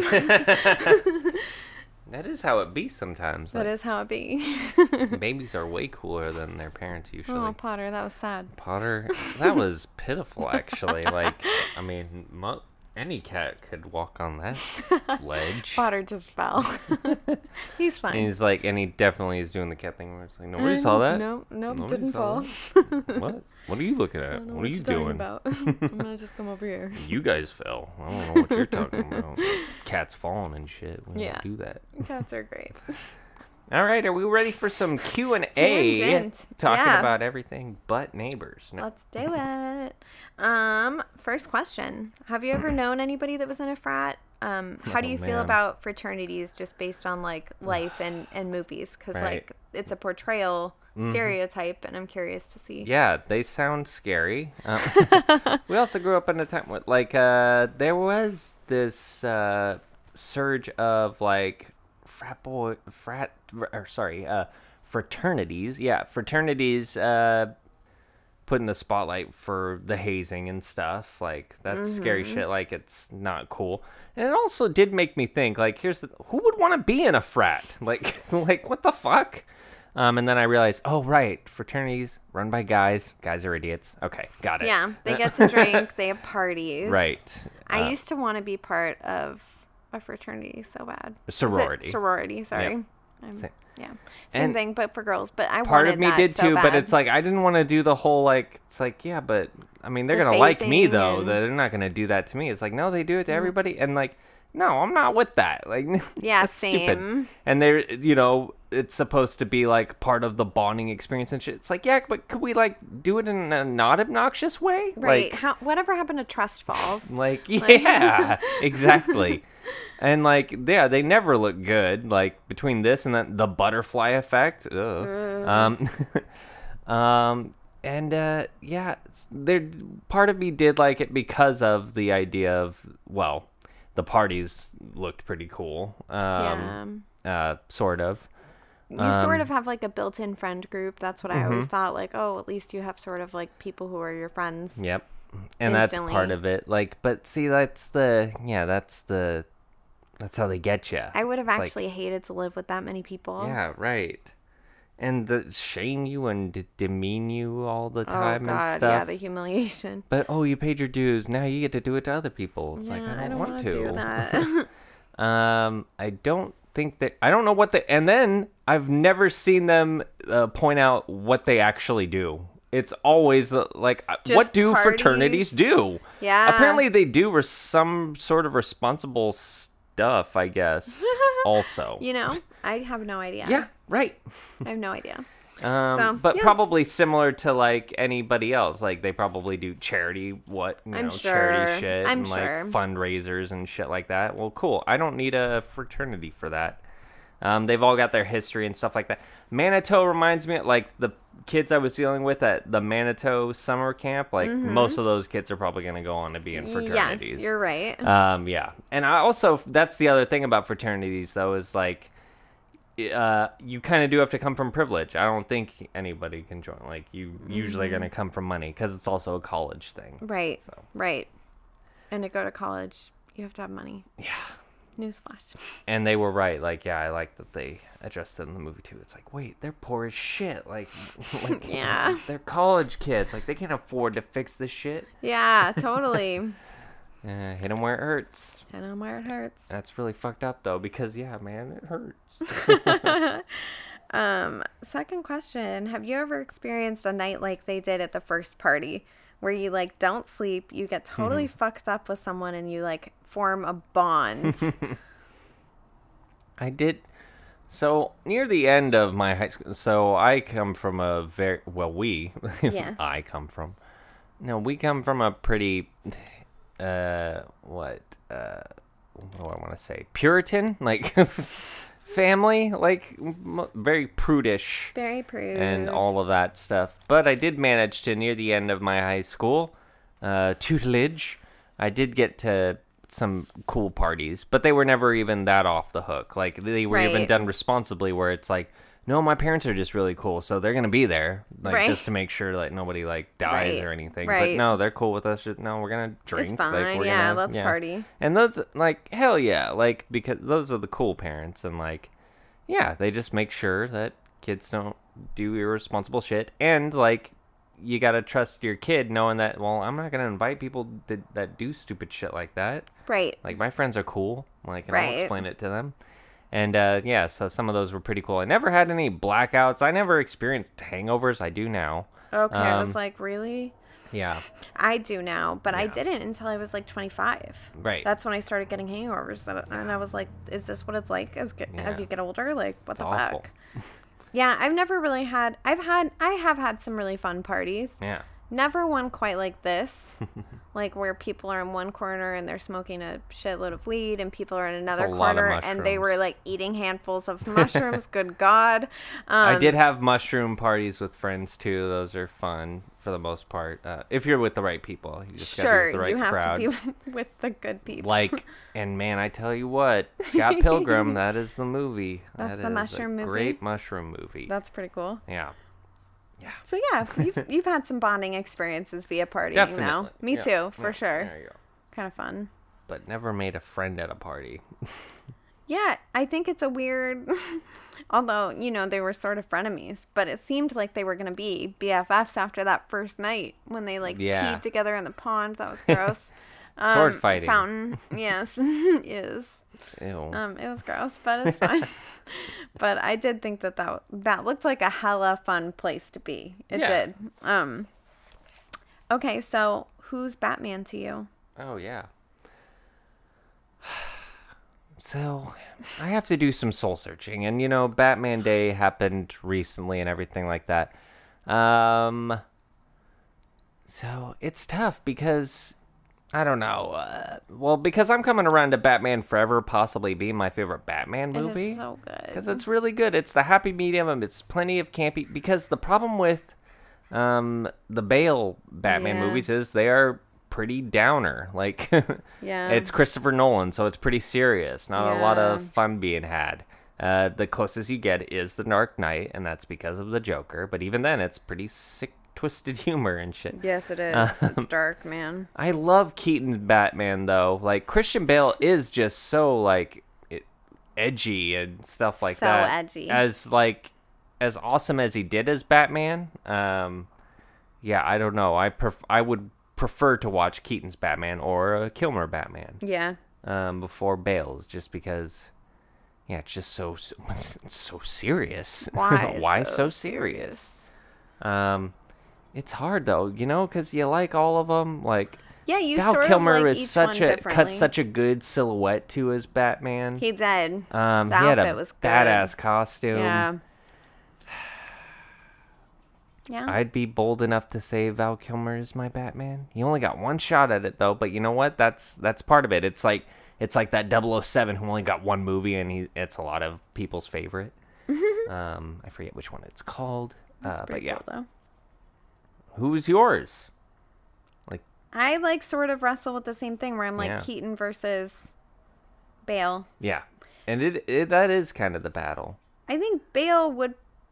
That is how it be sometimes. That Like, is how it be. babies are way cooler than their parents usually. Oh, Potter, that was sad. Potter, that was pitiful, actually. Like, I mean, mo- any cat could walk on that ledge. Potter just fell. He's fine. And he's like, and he definitely is doing the cat thing where it's like, nobody saw that. No, nope, Nobody didn't saw fall. that? What? What are you looking at? I don't know What are you you're talking doing? about. I'm gonna just come over here. You guys fell. I don't know what you're talking about. Cats falling and shit. We Yeah. don't do that. Cats are great. All right, are we ready for some Q and A? Tangent. Talking Yeah. about everything but Neighbors. No. Let's do it. Um, first question: have you ever known anybody that was in a frat? Um, how do Oh, you feel man. about fraternities, just based on like life and and movies? Because Right. like it's a portrayal stereotype, and I'm curious to see. Yeah, they sound scary. Um, we also grew up in a time with, like, uh, there was this uh, surge of, like, frat boy, frat, or sorry, uh, fraternities. Yeah, fraternities uh, putting the spotlight for the hazing and stuff. Like, that's scary shit. Like, it's not cool. And it also did make me think, like, here's the, who would want to be in a frat? Like, like what the fuck? Um, and then I realized, oh, right, fraternities run by guys. Guys are idiots. Okay, got it. Yeah, they get to drink. They have parties. Right. I Uh, used to want to be part of a fraternity so bad. Is it Sorority. sorority, sorry. Yeah. I'm, Same. Yeah. Same And thing, but for girls. But I part wanted of me that did so too, bad. but it's like I didn't want to do the whole like it's like yeah, but I mean they're The gonna like me phasing though. and- They're not gonna do that to me. It's like no, they do it to everybody, and like no, I'm not with that. Like Yeah, that's stupid. same. And they're you know it's supposed to be like part of the bonding experience and shit. It's like yeah, but could we like do it in a not obnoxious way? Right. Like, How, whatever happened to Trust Falls? like yeah, exactly. And like yeah, they never look good. Like between this and that, the butterfly effect. Ugh. Um, um, and uh, yeah, it's- there. Part of me did like it because of the idea of well, the parties looked pretty cool. Um, uh, sort of. You Um, sort of have like a built-in friend group. That's what I always thought. Like, oh, at least you have sort of like people who are your friends. Yep. And that's Instantly. part of it. Like, but see, that's the yeah, that's the that's how they get you. I would have actually hated to live with that many people. Yeah, right. And the shame you and d- demean you all the Oh time God, and stuff. yeah, the humiliation. But oh, you paid your dues. Now you get to do it to other people. It's yeah, like I don't, wanna want to. do that. Um, I don't think that I don't know what they. And then I've never seen them uh, point out what they actually do. It's always uh, like, uh, Just what do parties. fraternities do? Yeah. Apparently they do res- some sort of responsible stuff. I guess. Also. You know, I have no idea. Yeah. Right. I have no idea. Um, So, but yeah. probably similar to like anybody else. Like they probably do charity, what you I'm know, charity sure. shit, I'm and sure. like fundraisers and shit like that. Well, cool. I don't need a fraternity for that. Um, they've all got their history and stuff like that. Manitou reminds me, like the kids I was dealing with at the Manitou summer camp. Like most of those kids are probably going to go on to be in fraternities. Mm-hmm. Yes, you're right. Um, yeah, and I also that's the other thing about fraternities though is like. Uh, you kind of do have to come from privilege. I don't think anybody can join. Like, you usually Mm-hmm. going to come from money because it's also a college thing. Right. So. Right. And to go to college, you have to have money. Yeah. Newsflash. And they were right. Like, yeah, I like that they addressed it in the movie too. It's like, wait, they're poor as shit. Like, like Yeah. they're college kids. Like, they can't afford to fix this shit. Yeah, totally. Uh, hit them where it hurts. I know where it hurts. That's really fucked up though, because yeah, man, it hurts. Um, second question. Have you ever experienced a night like they did at the first party where you like don't sleep, you get totally fucked up with someone and you like form a bond? I did. So near the end of my high school, so I come from a very well. We, Yes. I come from. No, we come from a pretty, uh, what, uh, what do I want to say? Puritan, like, family, like m- very prudish Very prude. and all of that stuff. But I did manage to near the end of my high school uh, tutelage. I did get to some cool parties, but they were never even that off the hook. Like they were even Right. done responsibly, where it's like, no, my parents are just really cool, so they're gonna be there, like Right. just to make sure like nobody like dies Right. or anything. Right. But no, they're cool with us. Just, no, we're gonna drink. It's fine. Like, we're Yeah, gonna, let's party. And those like hell yeah, like because those are the cool parents, and like yeah, they just make sure that kids don't do irresponsible shit, and like you gotta trust your kid knowing that well, I'm not gonna invite people that that do stupid shit like that. Right. Like my friends are cool, like and I'll Right. explain it to them. And uh, yeah, so some of those were pretty cool. I never had any blackouts. I never experienced hangovers. I do now. Okay, I Um, was like, really? Yeah, I do now, but I Yeah. didn't until I was like twenty-five. right. That's when I started getting hangovers, that- and I was like, "Is this what it's like as get, Yeah. as you get older? Like, what It's the awful. fuck?" Yeah, I've never really had. I've had. I have had some really fun parties. Yeah. Never one quite like this, like where people are in one corner and they're smoking a shitload of weed, and people are in another a lot of corner and they mushrooms. were like eating handfuls of mushrooms. Good God! Um, I did have mushroom parties with friends too. Those are fun for the most part. Uh, if you're with the right people, you just gotta be Sure, with the right you have crowd. to be with the good people. Like, and man, I tell you what, Scott Pilgrim, that is the movie. That's That the is mushroom a movie? Great mushroom movie. That's pretty cool. Yeah. So yeah, you've you've had some bonding experiences via partying Definitely. now. Me Yeah. too, for Yeah. sure. There you go. Kind of fun. But never made a friend at a party. Yeah, I think it's a weird. Although you know they were sort of frenemies, but it seemed like they were gonna be B F Fs after that first night when they like Yeah. peed together in the pond. That was gross. Um, Sword fighting. Fountain. Yes. is. Ew. Um, it was gross, but it's fine. But I did think that, that that looked like a hella fun place to be. It Yeah. did. Um. Okay, so who's Batman to you? Oh, yeah. So, I have to do some soul searching. And, you know, Batman Day happened recently and everything like that. Um, so, it's tough because, I don't know. Uh, well, because I'm coming around to Batman Forever possibly being my favorite Batman movie. It is so good. Because it's really good. It's the happy medium. And it's plenty of campy. Because the problem with um, the Bale Batman Yeah. movies is they are pretty downer. Like, Yeah. it's Christopher Nolan, so it's pretty serious. Not a lot of Yeah. fun being had. Uh, the closest you get is The Dark Knight, and that's because of the Joker. But even then, it's pretty sick, twisted humor and shit. Yes, it is. Um, It's dark, man. I love Keaton's Batman, though. Like, Christian Bale is just so, like, it, edgy and stuff like So that. edgy. As, like, as awesome as he did as Batman, um, yeah, I don't know. I pref- I would prefer to watch Keaton's Batman or a Kilmer Batman Yeah. um, before Bale's, just because, yeah, it's just so so, it's so serious. Why? Why so, serious? Um, it's hard though, you know, because you like all of them. Like Yeah, you Val sort Kilmer of like is each such one a differently. cuts such a good silhouette to his Batman. He did. um, the he had a outfit was good. badass costume. Yeah. Yeah. I'd be bold enough to say Val Kilmer is my Batman. He only got one shot at it though, but you know what? That's that's part of it. It's like it's like that double oh seven who only got one movie, and he it's a lot of people's favorite. um, I forget which one it's called, That's uh, but pretty yeah. cool, though. Who's yours? I like sort of wrestle with the same thing where I'm like Yeah. Keaton versus Bale. Yeah, and it, it that is kind of the battle. I think Bale would.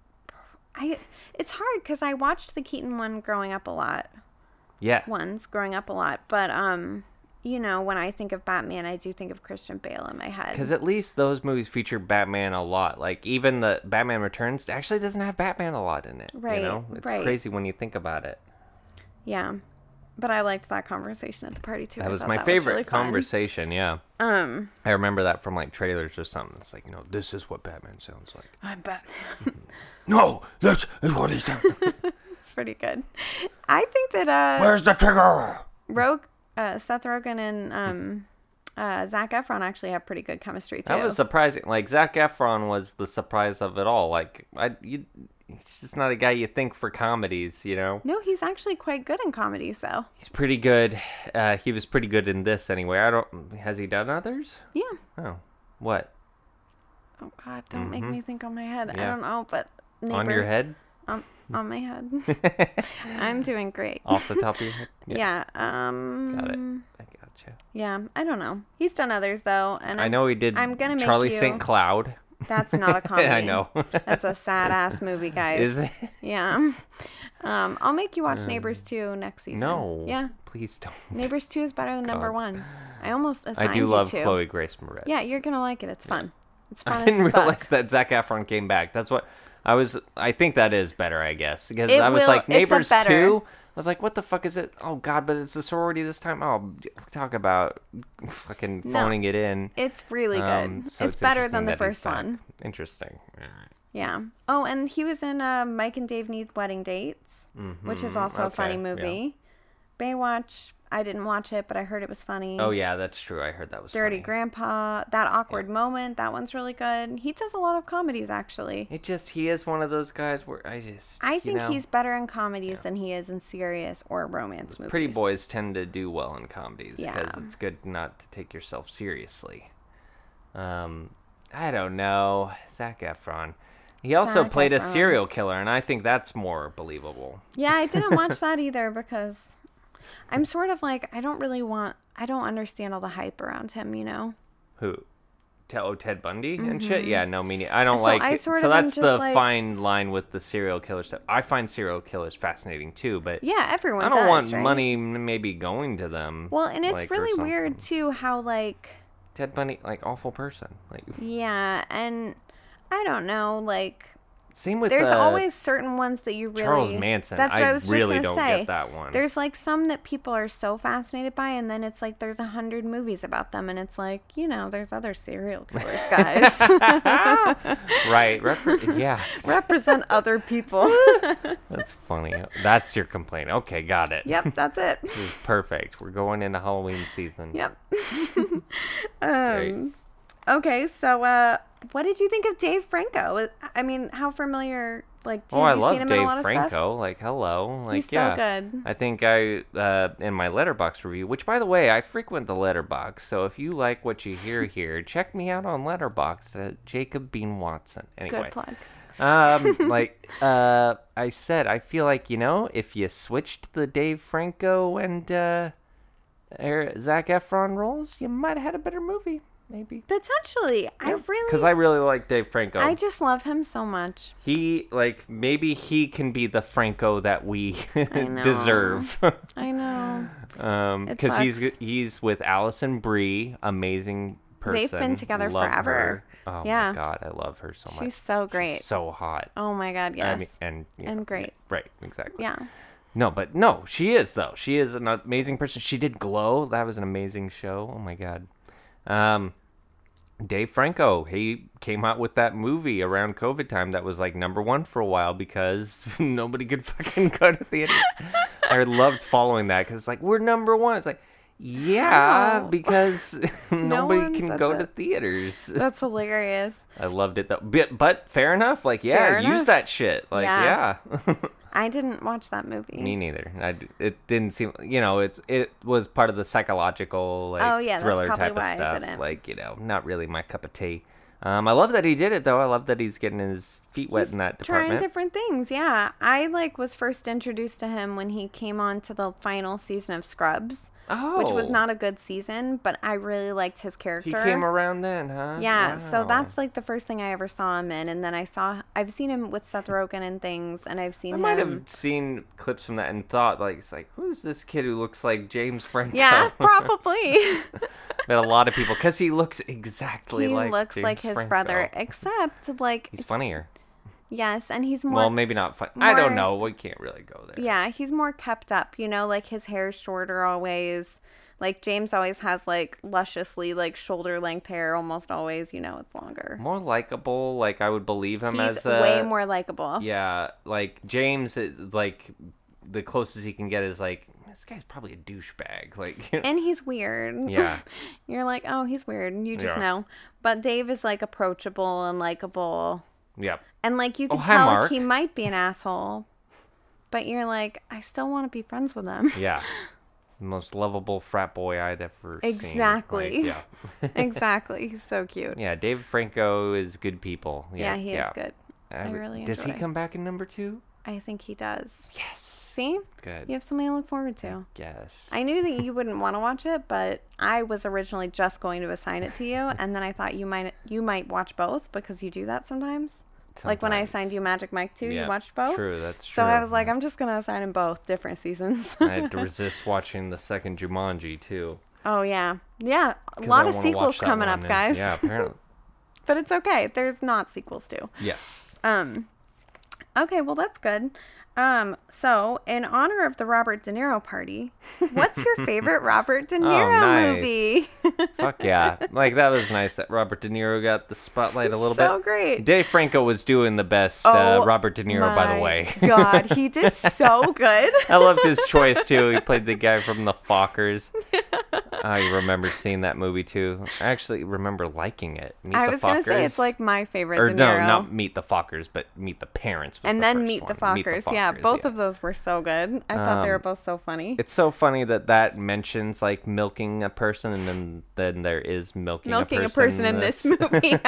I. It's hard because I watched the Keaton one growing up a lot. Yeah, Ones growing up a lot, but um, you know, when I think of Batman, I do think of Christian Bale in my head. because at least those movies feature Batman a lot. Like even the Batman Returns actually doesn't have Batman a lot in it. Right, You know, it's right. crazy when you think about it. Yeah, but I liked that conversation at the party too. That I was thought my that favorite really fun. conversation. Yeah. Um, I remember that from like trailers or something. It's like, you know, this is what Batman sounds like. I'm Batman. No, this is what he's doing. It's pretty good. I think that uh, Where's the trigger? Rogue, uh, Seth Rogen and um, uh, Zac Efron actually have pretty good chemistry too. That was surprising. Like Zac Efron was the surprise of it all. Like I, you, he's just not a guy you think for comedies. You know, No, he's actually quite good in comedies, though. he's pretty good. Uh, he was pretty good in this anyway. I don't. Has he done others? Yeah. Oh, what? Oh God, don't make me think on my head. I Yeah. don't know, but neighbor, On your head? on, on my head. I'm doing great. Off the top of your head? Yeah. Um. Got it. I gotcha. Yeah. I don't know. He's done others though, and I I'm, know he did. I'm gonna make Charlie you- Saint Cloud. That's not a comedy. I know. That's a sad ass movie, guys. Is it? Yeah. Um. I'll make you watch Neighbors two next season. No. Yeah. Please don't. Neighbors two is better than number God. one. I almost assigned I do you love to. Chloe Grace Moretz. Yeah, you're gonna like it. It's fun. It's fun I as didn't fuck. realize that Zac Efron came back. That's what I was. I think that is better, I guess, because It I was will- like it's a Neighbors better- two. I was like, what the fuck is it? Oh God, but it's a sorority this time. Oh, talk about fucking No. phoning it in. It's really good. Um, so it's, better than interesting the that he's first back. one. Interesting. All right. Yeah. Oh, and he was in uh, Mike and Dave Need Wedding Dates, which is also a okay, funny yeah. movie. Baywatch, I didn't watch it, but I heard it was funny. Oh yeah, that's true. I heard that was Dirty funny. Grandpa, that awkward moment, that one's really good. He does a lot of comedies, actually. It just he is one of those guys where I just I you think know, he's better in comedies than he is in serious or romance movies. Pretty boys tend to do well in comedies because Yeah. it's good not to take yourself seriously. Um, I don't know. Zac Efron. He also Zac played a Efron. serial killer, and I think that's more believable. Yeah, I didn't watch that either because I'm sort of like, I don't really want, I don't understand all the hype around him, you know? Who? Te- Oh, Ted Bundy and shit? Yeah, no, me neither. I don't So like I it. sort So of am that's just the like- fine line with the serial killer stuff. I find serial killers fascinating too, but Yeah, everyone I don't does, want right? money m- maybe going to them. Well, and it's like, or really weird something. too how like Ted Bundy, like awful person. Like yeah, and I don't know, like Same with There's uh, always certain ones that you really... Charles Manson. That's what I, I was really just don't gonna say. get that one. There's like some that people are so fascinated by, and then it's like there's a hundred movies about them, and it's like, you know, there's other serial killers, guys. Right. Repre- yeah. Represent other people. That's funny. That's your complaint. Okay, got it. Yep, that's it. This is perfect. We're going into Halloween season. Yep. Great. um, okay, so uh, what did you think of Dave Franco? I mean, how familiar... Like, Oh, have I you love seen him in a Dave lot of Franco. stuff? Like, hello. Like, He's so yeah. good. I think I, uh, in my Letterboxd review, which, by the way, I frequent the Letterboxd, so if you like what you hear here, check me out on Letterboxd at Jacob Bean Watson. Anyway. Good plug. um, like, uh, I said, I feel like, you know, if you switched the Dave Franco and, uh, Zac Efron roles, you might have had a better movie. Maybe. Potentially. I really... Because I really like Dave Franco. I just love him so much. He, like, maybe he can be the Franco that we know. deserve. I know. um, It because he's sucks. he's with Alison Brie, amazing person. They've been together Love forever. her. Oh Yeah. my god, I love her so much. She's so great. She's so hot. Oh my god, yes. I mean, and you And know, great. Right, exactly. Yeah. No, but no, she is though. She is an amazing person. She did Glow. That was an amazing show. Oh my god. Um. Dave Franco, he came out with that movie around COVID time that was like number one for a while because nobody could fucking go to theaters. I loved following that because it's like, we're number one. It's like, yeah, How? because No nobody one can said go that. to theaters. That's hilarious. I loved it though. But, but fair enough. Like, yeah, Fair use enough. that shit. Like, Yeah. yeah. I didn't watch that movie. Me neither. I, it didn't seem, you know, it's it was part of the psychological, like, Oh, yeah, that's thriller probably type of why I stuff. didn't. Like, you know, not really my cup of tea. Um, I love that he did it, though. I love that he's getting his feet wet He's in that trying department. different things, yeah. I, like, was first introduced to him when he came on to the final season of Scrubs. Oh. Which was not a good season, but I really liked his character. He came around then, huh? Yeah, so Wow. that's like the first thing I ever saw him in, and then I saw I've seen him with Seth Rogen and things, and I've seen I him. might have seen clips from that and thought, like, it's like, who's this kid who looks like James Franco? Yeah, probably. But a lot of people, because he looks exactly he like looks James like his Franco. brother, except like He's it's- funnier. Yes, and he's more. Well, maybe not fun. I don't more- know. We can't really go there. Yeah, he's more kept up. You know, like his hair's shorter always. Like James always has like lusciously like shoulder length hair. Almost always, you know, it's longer. More likable. Like, I would believe him He's as a... way more likable. Yeah, like, James, is, like, the closest he can get is, like, this guy's probably a douchebag. Like, And he's weird. yeah. You're like, oh, he's weird. And you just Yeah. know. But Dave is like approachable and likable. Yep. And like you can Oh, hi, tell Mark. he might be an asshole. But you're like, I still want to be friends with him. Yeah. The most lovable frat boy I'd ever Exactly. seen. Like, yeah. Exactly. He's so cute. Yeah, David Franco is good people. Yeah, Yeah, he is good. I would- really Does he enjoy. come back in number two? I think he does. Yes. See? Good. You have something to look forward to. Yes. I knew that you wouldn't want to watch it, but I was originally just going to assign it to you, and then I thought you might you might watch both because you do that sometimes. Like when I Sometimes. assigned you Magic Mike two, Yeah, you watched both. True, that's true. So I was like, yeah. I'm just gonna assign them both different seasons. I had to resist watching the second Jumanji, too. Oh yeah, yeah. A 'Cause lot I of wanna sequels watch that coming one, up, and- guys. Yeah, apparently. But it's okay. There's not sequels too. Yes. Um. Okay, well that's good. Um. So in honor of the Robert De Niro party, what's your favorite Robert De Niro nice. movie? Fuck yeah. Like, that was nice that Robert De Niro got the spotlight a little so bit. great. Dave Franco was doing the best uh, Oh, Robert De Niro, by the my way. God, he did so good. I loved his choice, too. He played the guy from The Fockers. I remember seeing that movie, too. I actually remember liking it. Meet I the was gonna say Fockers. it's like my favorite Or De no, Niro. not Meet the Fockers, but Meet the Parents was and the then first Meet the, one. Fockers. Yeah, both of those were so good. I thought they were Um, both so funny. It's so funny that that mentions, like, milking a person, and then, then there is milking, Milking a a person. person in this that's-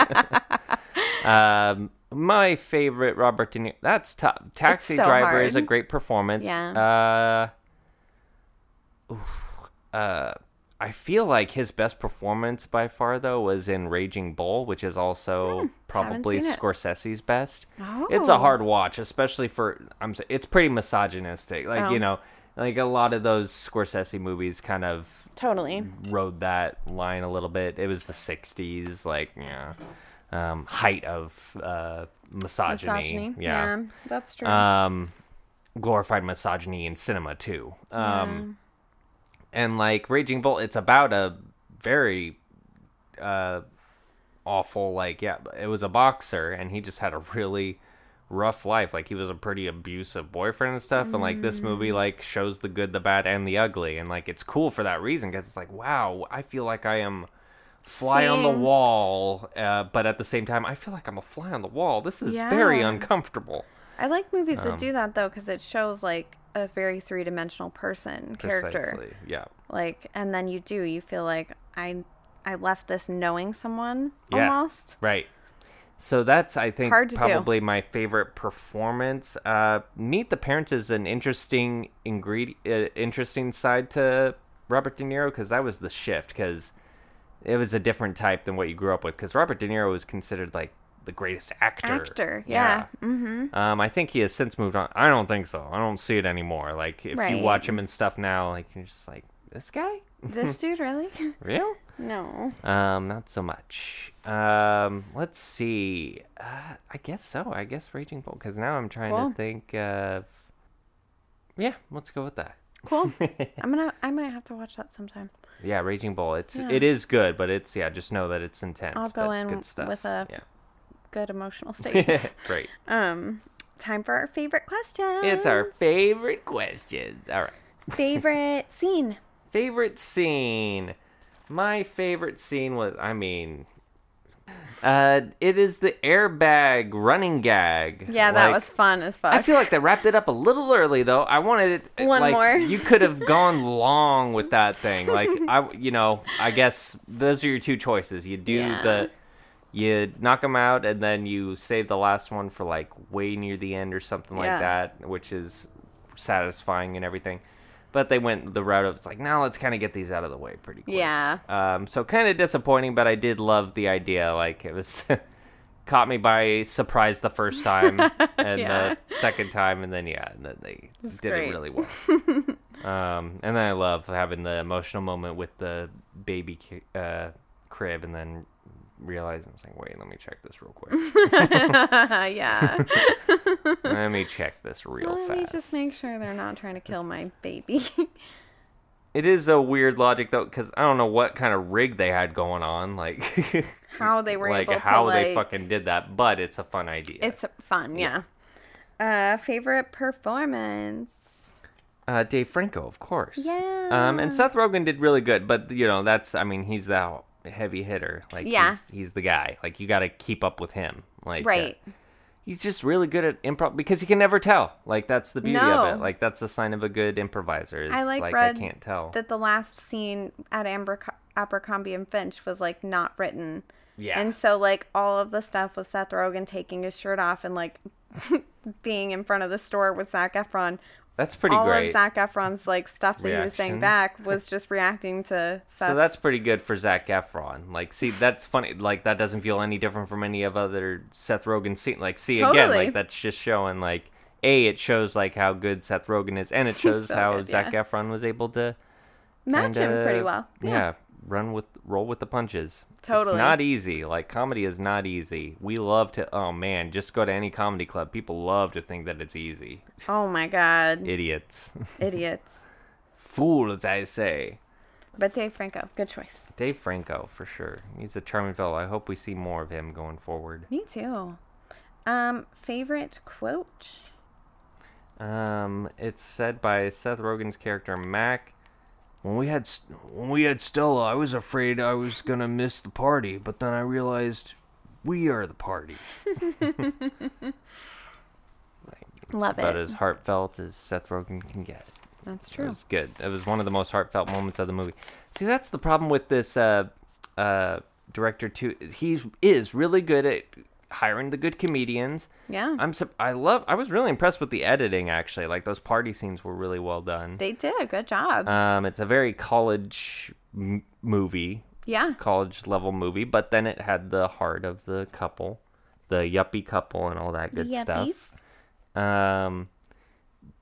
movie. Um, my favorite Robert De Niro. That's tough. Taxi so Driver is a hard. great performance. Yeah. Uh, oof, uh, I feel like his best performance by far, though, was in Raging Bull, which is also probably seen it. Scorsese's best. It's a Oh. hard watch, especially for I'm. s- It's pretty misogynistic. Like Oh. you know, like a lot of those Scorsese movies kind of Totally. rode that line a little bit. It was the sixties, like yeah. um, height of uh, misogyny. Misogyny. Yeah. yeah, that's true. Um, glorified misogyny in cinema too. Um, yeah. And like Raging Bull, it's about a very uh, awful, like, yeah, it was a boxer and he just had a really rough life. Like, he was a pretty abusive boyfriend and stuff. Mm. And like this movie like shows the good, the bad, and the ugly. And like it's cool for that reason, because it's like, wow, I feel like I am fly Same. on the wall, uh, but at the same time, I feel like I'm a fly on the wall. This is yeah. very uncomfortable. I like movies um, that do that, though, because it shows, like, a very three-dimensional person, character. Precisely, yeah. Like, and then you do, you feel like, I I left this knowing someone, yeah, almost. Right. So that's, I think, Hard to probably do. my favorite performance. Uh, Meet the Parents is an interesting ingredient, uh, interesting side to Robert De Niro, because that was the shift, because it was a different type than what you grew up with, because Robert De Niro was considered, like, the greatest actor. Actor, yeah. yeah. Mm-hmm. Um, I think he has since moved on. I don't think so. I don't see it anymore. Like, if right. you watch him and stuff now, like, you're just like, this guy? This dude, really? Real? No. Um, not so much. Um, let's see. Uh, I guess so. I guess Raging Bull, because now I'm trying cool. to think of... Yeah, let's go with that. Cool. I'm gonna. I might have to watch that sometime. Yeah, Raging Bull. It's yeah. it is good, but it's yeah. Just know that it's intense. I'll go but in good stuff. with a yeah. good emotional state. Great. Um, time for our favorite questions. It's our favorite questions. All right. Favorite scene. Favorite scene. My favorite scene was. I mean. Uh, it is the airbag running gag. Yeah, that like, was fun as fuck. I feel like they wrapped it up a little early, though. I wanted it one like, more. You could have gone long with that thing. Like I, you know, I guess those are your two choices. You do yeah. the, you knock them out, and then you save the last one for like way near the end or something like yeah. that, which is satisfying and everything. But they went the route of, it's like, now let's kind of get these out of the way pretty quick. Yeah. Um. So kind of disappointing, but I did love the idea. Like, it was caught me by surprise the first time, and yeah. the second time, and then, yeah, and then they That's did great. it really well. um. And then I love having the emotional moment with the baby uh, crib, and then realizing, I was like, wait, let me check this real quick. yeah. Let me check this real let fast. Let me just make sure they're not trying to kill my baby. It is a weird logic, though, because I don't know what kind of rig they had going on. Like, how they were like able how to, like... they fucking did that, but it's a fun idea. It's fun, yeah. yeah. Uh, favorite performance? Uh, Dave Franco, of course. Yeah. Um, and Seth Rogen did really good, but, you know, that's, I mean, he's the heavy hitter. Like, yeah. he's, he's the guy. Like, you got to keep up with him. Like, right. Uh, he's just really good at improv, because you can never tell. Like, that's the beauty no. of it. Like, that's a sign of a good improviser. Is, I like, like read I can't tell. that the last scene at Amber, Abercrombie and Finch was, like, not written. Yeah. And so, like, all of the stuff with Seth Rogen taking his shirt off and, like, being in front of the store with Zac Efron. That's pretty all great. All of Zac Efron's, like, stuff that Reaction. he was saying back was just reacting to Seth. So that's pretty good for Zac Efron. Like, see, that's funny. Like, that doesn't feel any different from any of other Seth Rogen scenes. Like, see, totally. again, like, that's just showing, like, A, it shows, like, how good Seth Rogen is, and it shows so how good, Zac yeah. Efron was able to match kinda, him pretty well. Yeah. yeah, run with, roll with the punches. Totally. It's not easy. Like, comedy is not easy. We love to, oh man, just go to any comedy club. People love to think that it's easy. Oh my God. Idiots. Idiots. Fools, I say. But Dave Franco, good choice. Dave Franco, for sure. He's a charming fellow. I hope we see more of him going forward. Me too. Um, favorite quote? Um, it's said by Seth Rogen's character, Mac. When we had when we had Stella, I was afraid I was gonna miss the party, but then I realized we are the party. like, Love about it. as heartfelt as Seth Rogen can get. That's true. It was good. It was one of the most heartfelt moments of the movie. See, that's the problem with this uh, uh, director too. He is really good at hiring the good comedians. Yeah. I'm I love I was really impressed with the editing, actually. Like, those party scenes were really well done. They did a good job. Um it's a very college m- movie. Yeah. College level movie, but then it had the heart of the couple, the yuppie couple and all that good the stuff. Um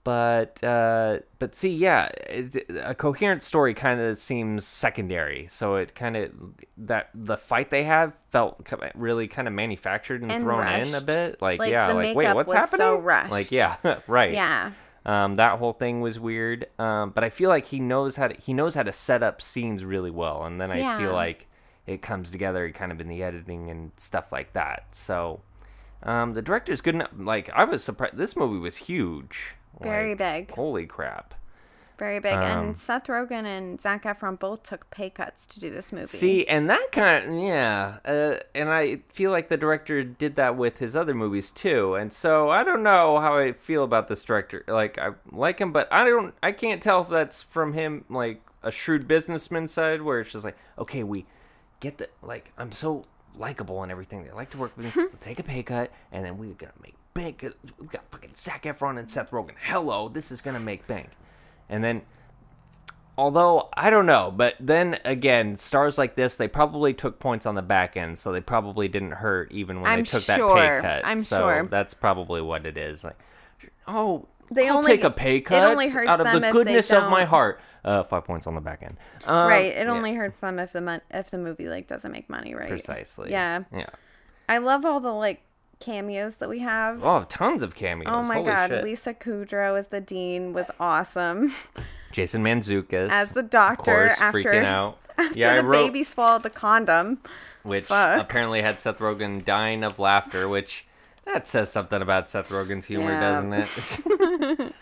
But uh, but see, yeah, it, a coherent story kind of seems secondary. So it kind of that the fight they have felt really kind of manufactured and, And thrown rushed. in a bit. Like, Like, yeah, the like wait, makeup what's was happening? so rushed. Like, yeah, right. Yeah. Um, that whole thing was weird. Um, but I feel like he knows how to he knows how to set up scenes really well, and then I Yeah. feel like it comes together kind of in the editing and stuff like that. So. Um, the director's good enough. Like, I was surprised. This movie was huge. Very Like, big. Holy crap. Very big. Um, and Seth Rogen and Zac Efron both took pay cuts to do this movie. See, and that kind of, yeah. Uh, and I feel like the director did that with his other movies, too. And so, I don't know how I feel about this director. Like, I like him, but I don't, I can't tell if that's from him, like, a shrewd businessman side, where it's just like, okay, we get the, like, I'm so likable and everything. They like to work with me. We'll take a pay cut, and then we're gonna make bank. We got fucking Zac Efron and Seth Rogen. Hello, this is gonna make bank. And then, although I don't know, but then again, stars like this, they probably took points on the back end, so they probably didn't hurt even when I'm they took sure. that pay cut. I'm so sure. that's probably what it is. Like, oh, They I'll only- take a pay it cut only hurts out of them the if goodness they of my don't- heart. Uh, five points on the back end. Um, Right. It yeah, only hurts them if the mon- if the movie like doesn't make money, right? precisely. Yeah. Yeah. I love all the like cameos that we have. Oh, tons of cameos. Oh my Holy god, shit. Lisa Kudrow as the dean was awesome. Jason Mantzoukas As the doctor of course, after freaking out. after yeah, I the wrote, baby swallowed the condom. which Fuck. apparently had Seth Rogen dying of laughter, which that says something about Seth Rogen's humor, Yeah. doesn't it?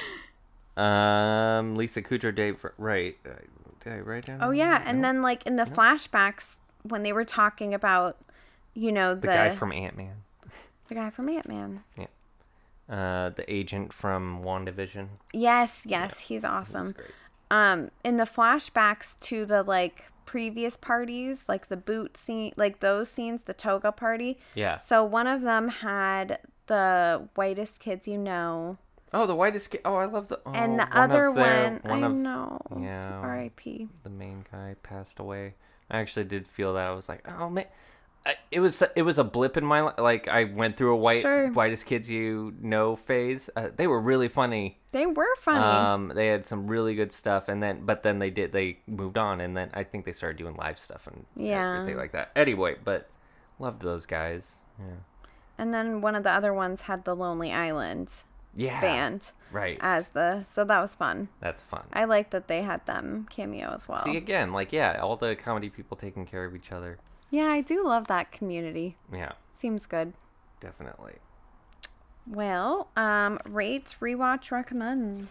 um, Lisa Kudrow, Dave, right? Uh, Did I write down? Oh yeah, and then like in the flashbacks when they were talking about, you know, the the guy from Ant-Man. the guy from Ant-Man. Yeah. Uh, the agent from WandaVision. Yes, yes, he's That's awesome. great. Um, in the flashbacks to the like previous parties, like the boot scene, like those scenes, the toga party. Yeah. So one of them had the whitest kids you know, Oh, the whitest kid. Oh, I love the. Oh, and the one other of their- one, one I of know. yeah. R I P the main guy passed away. I actually did feel that. I was like, oh man, I, it was it was a blip in my life. Like I went through a white Sure. whitest kids you know phase. Uh, they were really funny. They were funny. Um, they had some really good stuff, and then but then they did they moved on, and then I think they started doing live stuff and Yeah. everything like that. Anyway, but loved those guys. Yeah. And then one of the other ones had the Lonely Island Yeah. band Right. as the, so that was fun. That's fun. I like that they had them cameo as well. See again, like yeah, all the comedy people taking care of each other. Yeah, I do love that community. Yeah, Seems good. definitely. Well, um, rate, rewatch, recommend.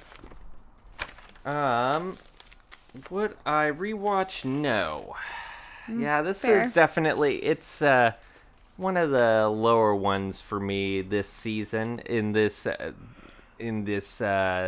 Um, would I rewatch? No. Yeah, this fair. is definitely it's uh one of the lower ones for me this season in this uh, in this uh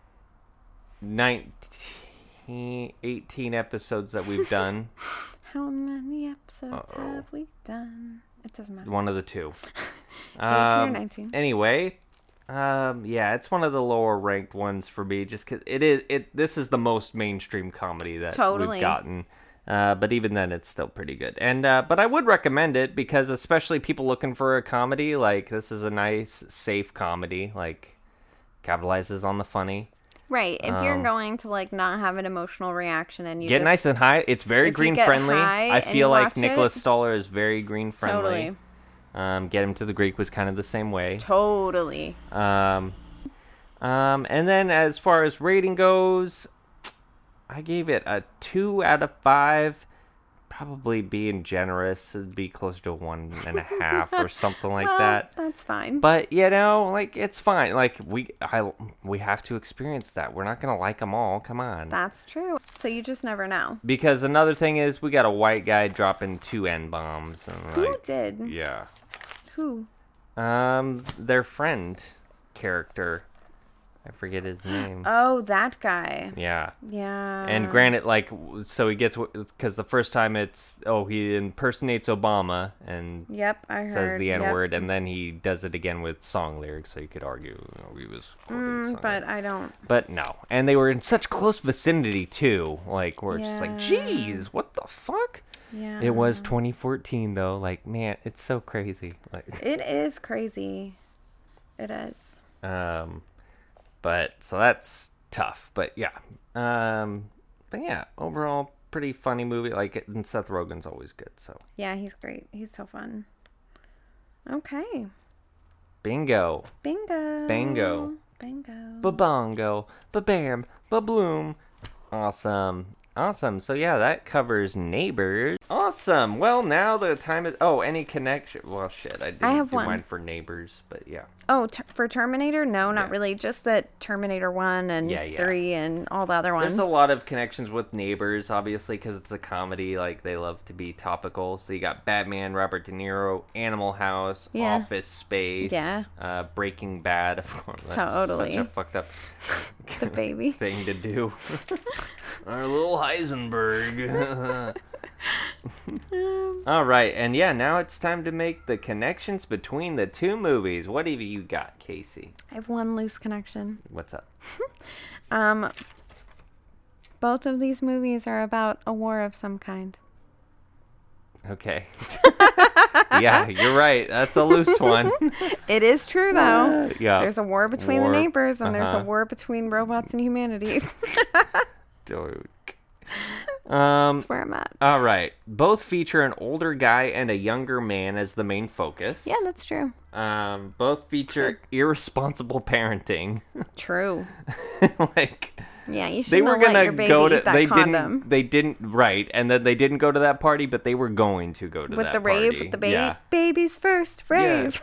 nineteen eighteen episodes that we've done. How many episodes Uh-oh. have we done? It doesn't matter. One of the two. eighteen or Um, nineteen. Anyway, um, yeah, it's one of the lower ranked ones for me, just because it is. It this is the most mainstream comedy that Totally. we've gotten. Uh, but even then, it's still pretty good. And uh, but I would recommend it because especially people looking for a comedy, like this is a nice, safe comedy. Like capitalizes on the funny. Right. If you're um, going to like not have an emotional reaction and you Get just, nice and high. It's very if you green get friendly. high I and feel you like watch Nicholas it- Stoller is very green friendly. Totally. Um, Get Him to the Greek was kind of the same way. Totally. Um, um, and then as far as rating goes, I gave it a two out of five. Probably being generous, it'd be closer to one and a half or something like well, that. That's fine. But you know, like it's fine. Like we, I, we have to experience that. We're not gonna like them all. Come on. That's true. So you just never know. Because another thing is, we got a white guy dropping two N bombs. And Who like, did? yeah. Who? Um, their friend character. I forget his name. Oh, that guy. Yeah. Yeah. And granted, like, w- so he gets, because the first time it's, oh, he impersonates Obama and Yep, I heard. says the N Yep. word, and then he does it again with song lyrics, so you could argue you know, he was quoting Mm, song but lyrics. I don't. But no. And they were in such close vicinity, too. Like, we're just like, Yeah. geez, what the fuck? Yeah. It was twenty fourteen, though. Like, man, it's so crazy. Like, It is crazy. It is. um, But so that's tough. But yeah. Um, but yeah, overall, pretty funny movie. Like it, and Seth Rogen's always good. So Yeah, he's great. He's so fun. Okay. bingo. Bingo. Bango. Bingo. Ba-bongo. Ba-bam. Ba-bloom. Awesome. Awesome. So yeah, that covers Neighbors. Awesome. Well, now the time is... Oh, any connection? Well, shit. I didn't I have do one. mine for Neighbors, but yeah. Oh, t- for Terminator? No, not Yeah. really. Just that Terminator one and Yeah, yeah. three and all the other ones. There's a lot of connections with Neighbors, obviously, because it's a comedy. Like, they love to be topical. So you got Batman, Robert De Niro, Animal House, Yeah. Office Space, Yeah. uh, Breaking Bad. Of course, that's Totally. such a fucked up The baby. thing to do. Our little Heisenberg. All right, and yeah, now it's time to make the connections between the two movies. What have you got, Casey? I have one loose connection. What's up? Um, both of these movies are about a war of some kind. Okay. Yeah, you're right. That's a loose one. It is true, though. Yeah. There's a war between War. the neighbors, and there's Uh-huh. a war between robots and humanity. Dude. Um, That's where I'm at. all right. Both feature an older guy and a younger man as the main focus. Yeah, that's true. Um, both feature irresponsible parenting. True. Like Yeah, you should they were let gonna your baby go to eat that they condom. didn't they didn't right, and then they didn't go to that party, but they were going to go to With that the rave, party. with the baby, Yeah. babies first, rave.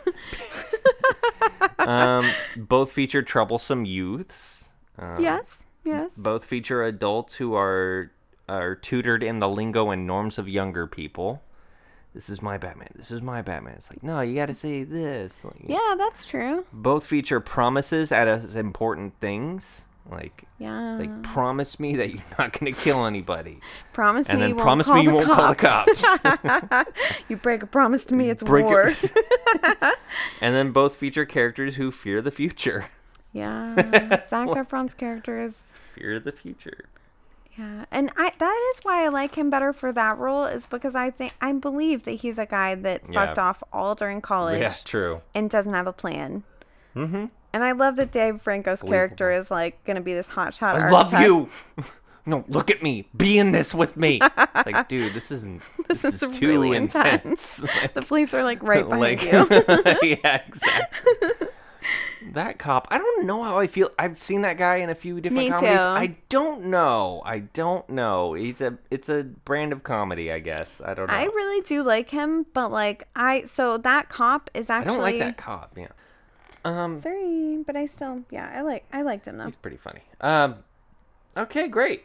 um, both feature troublesome youths. Um, Yes, yes. Both feature adults who are are tutored in the lingo and norms of younger people. This is my Batman. This is my Batman. It's like, no, you got to say this. Like, Yeah, that's true. Both feature promises as important things. Like, Yeah. it's like, promise me that you're not going to kill anybody. Promise And me then you won't promise call me you the won't call the cops. You break a promise to me, it's Break war. it. And then both feature characters who fear the future. Yeah. Zac Efron's character is... Fear the future. Yeah, and I that is why I like him better for that role, is because I think I believe that he's a guy that Yeah. fucked off all during college Yeah, true. and doesn't have a plan. Mm-hmm. And I love that Dave Franco's Believable. character is like going to be this hotshot I architect. love you. No, look at me. Be in this with me. It's like, dude, this isn't. This, This is, is too really intense. intense. The police are like right behind Like- you. Yeah, exactly. That cop. I don't know how I feel. I've seen that guy in a few different Me comedies. too. I don't know. I don't know. He's a. It's a brand of comedy, I guess. I don't know. I really do like him, but like I so that cop is I actually don't like that cop. Yeah. Um. Sorry, but I still yeah, I like I liked him though. He's pretty funny. Um. Okay, great.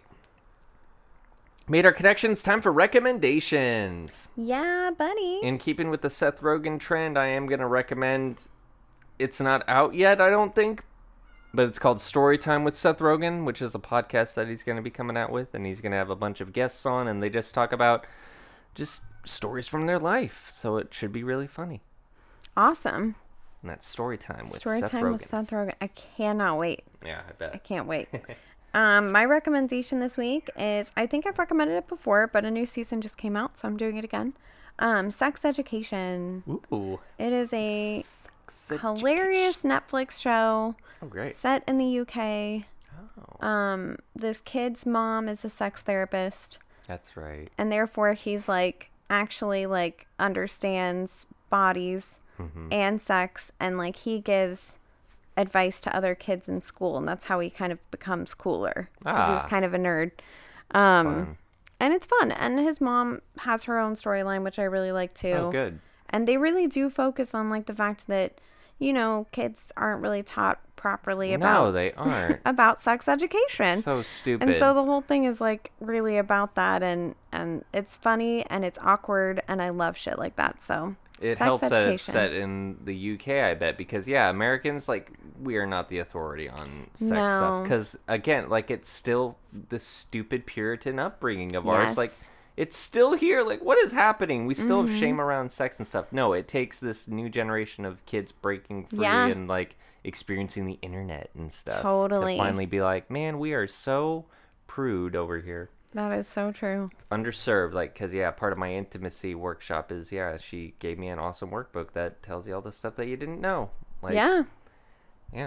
Made our connections. Time for recommendations. Yeah, buddy. In keeping with the Seth Rogen trend, I am going to recommend... It's not out yet, I don't think, but it's called Storytime with Seth Rogen, which is a podcast that he's going to be coming out with, and he's going to have a bunch of guests on, and they just talk about just stories from their life, so it should be really funny. Awesome. And that's Storytime with Story Seth time Rogen. with Seth Rogen. I cannot wait. Yeah, I I bet. can't wait. um, my recommendation this week is, I think I've recommended it before, but a new season just came out, so I'm doing it again. Um, Sex Education. Ooh. It is a Sex hilarious Netflix show Oh, great. set in the U K. Oh, Um, this kid's mom is a sex therapist, that's right. and therefore he's like actually like understands bodies Mm-hmm. and sex, and like he gives advice to other kids in school, and that's how he kind of becomes cooler because he was Ah. kind of a nerd. Um, Fun. and it's fun, and his mom has her own storyline, which I really like too. Oh, good. And they really do focus on like the fact that, you know, kids aren't really taught properly about No, they aren't. about sex education. So stupid. And so the whole thing is like really about that, and and it's funny and it's awkward, and I love shit like that. So It sex helps that it's education. set in the U K, I bet, because yeah, Americans, like, we are not the authority on sex No. stuff. Because again, like, it's still this stupid Puritan upbringing of ours. Yes. Like, it's still here. Like, what is happening? We still Mm-hmm. have shame around sex and stuff. No, it takes this new generation of kids breaking free Yeah. and like experiencing the internet and stuff Totally. to finally be like, man, we are so prude over here. That is so true. Underserved, like, because yeah, part of my intimacy workshop is yeah, she gave me an awesome workbook that tells you all the stuff that you didn't know. Like, Yeah. yeah,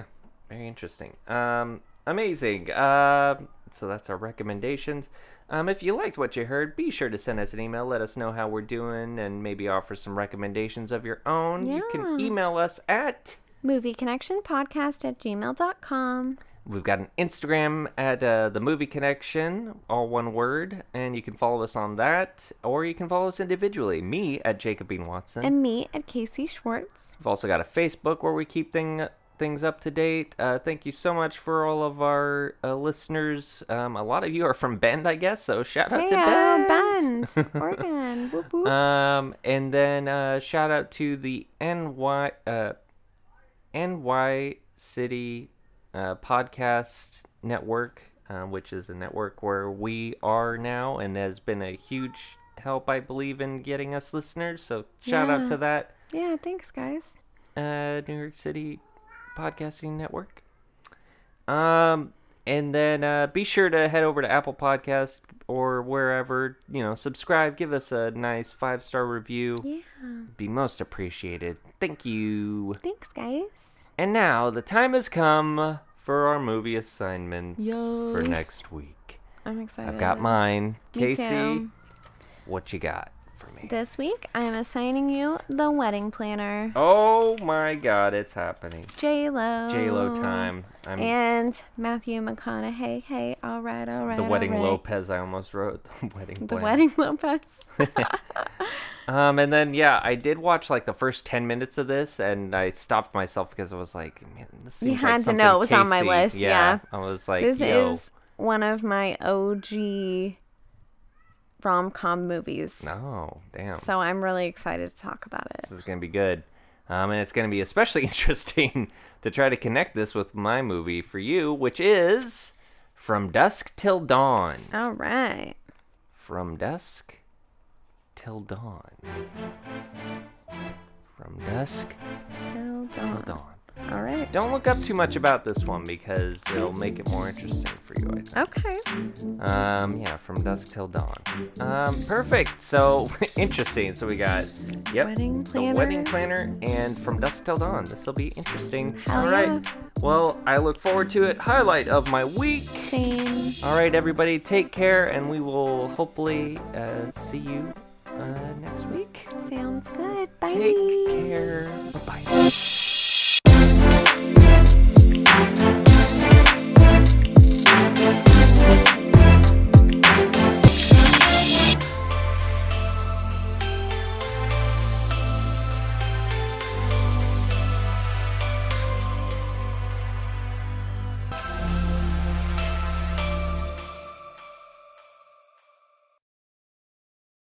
Very interesting. Um, amazing. Uh, so that's our recommendations. Um, if you liked what you heard, be sure to send us an email. Let us know how we're doing and maybe offer some recommendations of your own. Yeah. You can email us at movie connection podcast at gmail dot com. We've got an Instagram at uh, The Movie Connection, all one word, and you can follow us on that, or you can follow us individually. Me at Jacob Bean Watson. And me at Casey Schwartz. We've also got a Facebook where we keep thing, things up to date. Uh, thank you so much for all of our uh, listeners. Um, a lot of you are from Bend, I guess, so shout out Hey, to Bend. Bend, Oregon. Whoop, whoop. Um, and then uh, shout out to the N Y uh, N Y City uh, Podcast Network, uh, which is a network where we are now and has been a huge help, I believe, in getting us listeners. So shout Yeah. out to that. Yeah, thanks, guys. Uh, New York City Podcasting Network. Um, and then uh, be sure to head over to Apple Podcasts or wherever, you know, subscribe, give us a nice five-star review. Yeah. Be most appreciated. Thank you. Thanks, guys. And now the time has come for our movie assignments Yo. for next week. I'm excited. I've got mine. Me Casey, too. what you got for me? This week, I am assigning you The Wedding Planner. Oh my God, it's happening. J-Lo. J-Lo time. I'm And Matthew McConaughey. Hey, all right, all right, the Wedding all right. Lopez. I almost wrote the Wedding. The Planner. Wedding Lopez. Um, and then yeah, I did watch like the first ten minutes of this, and I stopped myself because I was like, man, this seems You like had to something know it was on my Casey- list, yeah. I was like, This yo, is one of my O G rom-com movies. no, damn, So I'm really excited to talk about it. this is gonna be good. Um, and it's gonna be especially interesting to try to connect this with my movie for you, which is From Dusk Till Dawn. All right. From Dusk Till Dawn. From Dusk Till Till dawn. Dawn. All right. Don't look up too much about this one because it'll make it more interesting for you, I think. Okay. Um, yeah, From Dusk Till Dawn. Um, perfect. So, interesting. So we got, yep, Wedding The Planner. Wedding Planner and From Dusk Till Dawn. This will be interesting. Hell All right. yeah. Well, I look forward to it. Highlight of my week. Same. All right, everybody, take care, and we will hopefully uh, see you uh, next week. Sounds good. Bye. Take care. Bye-bye.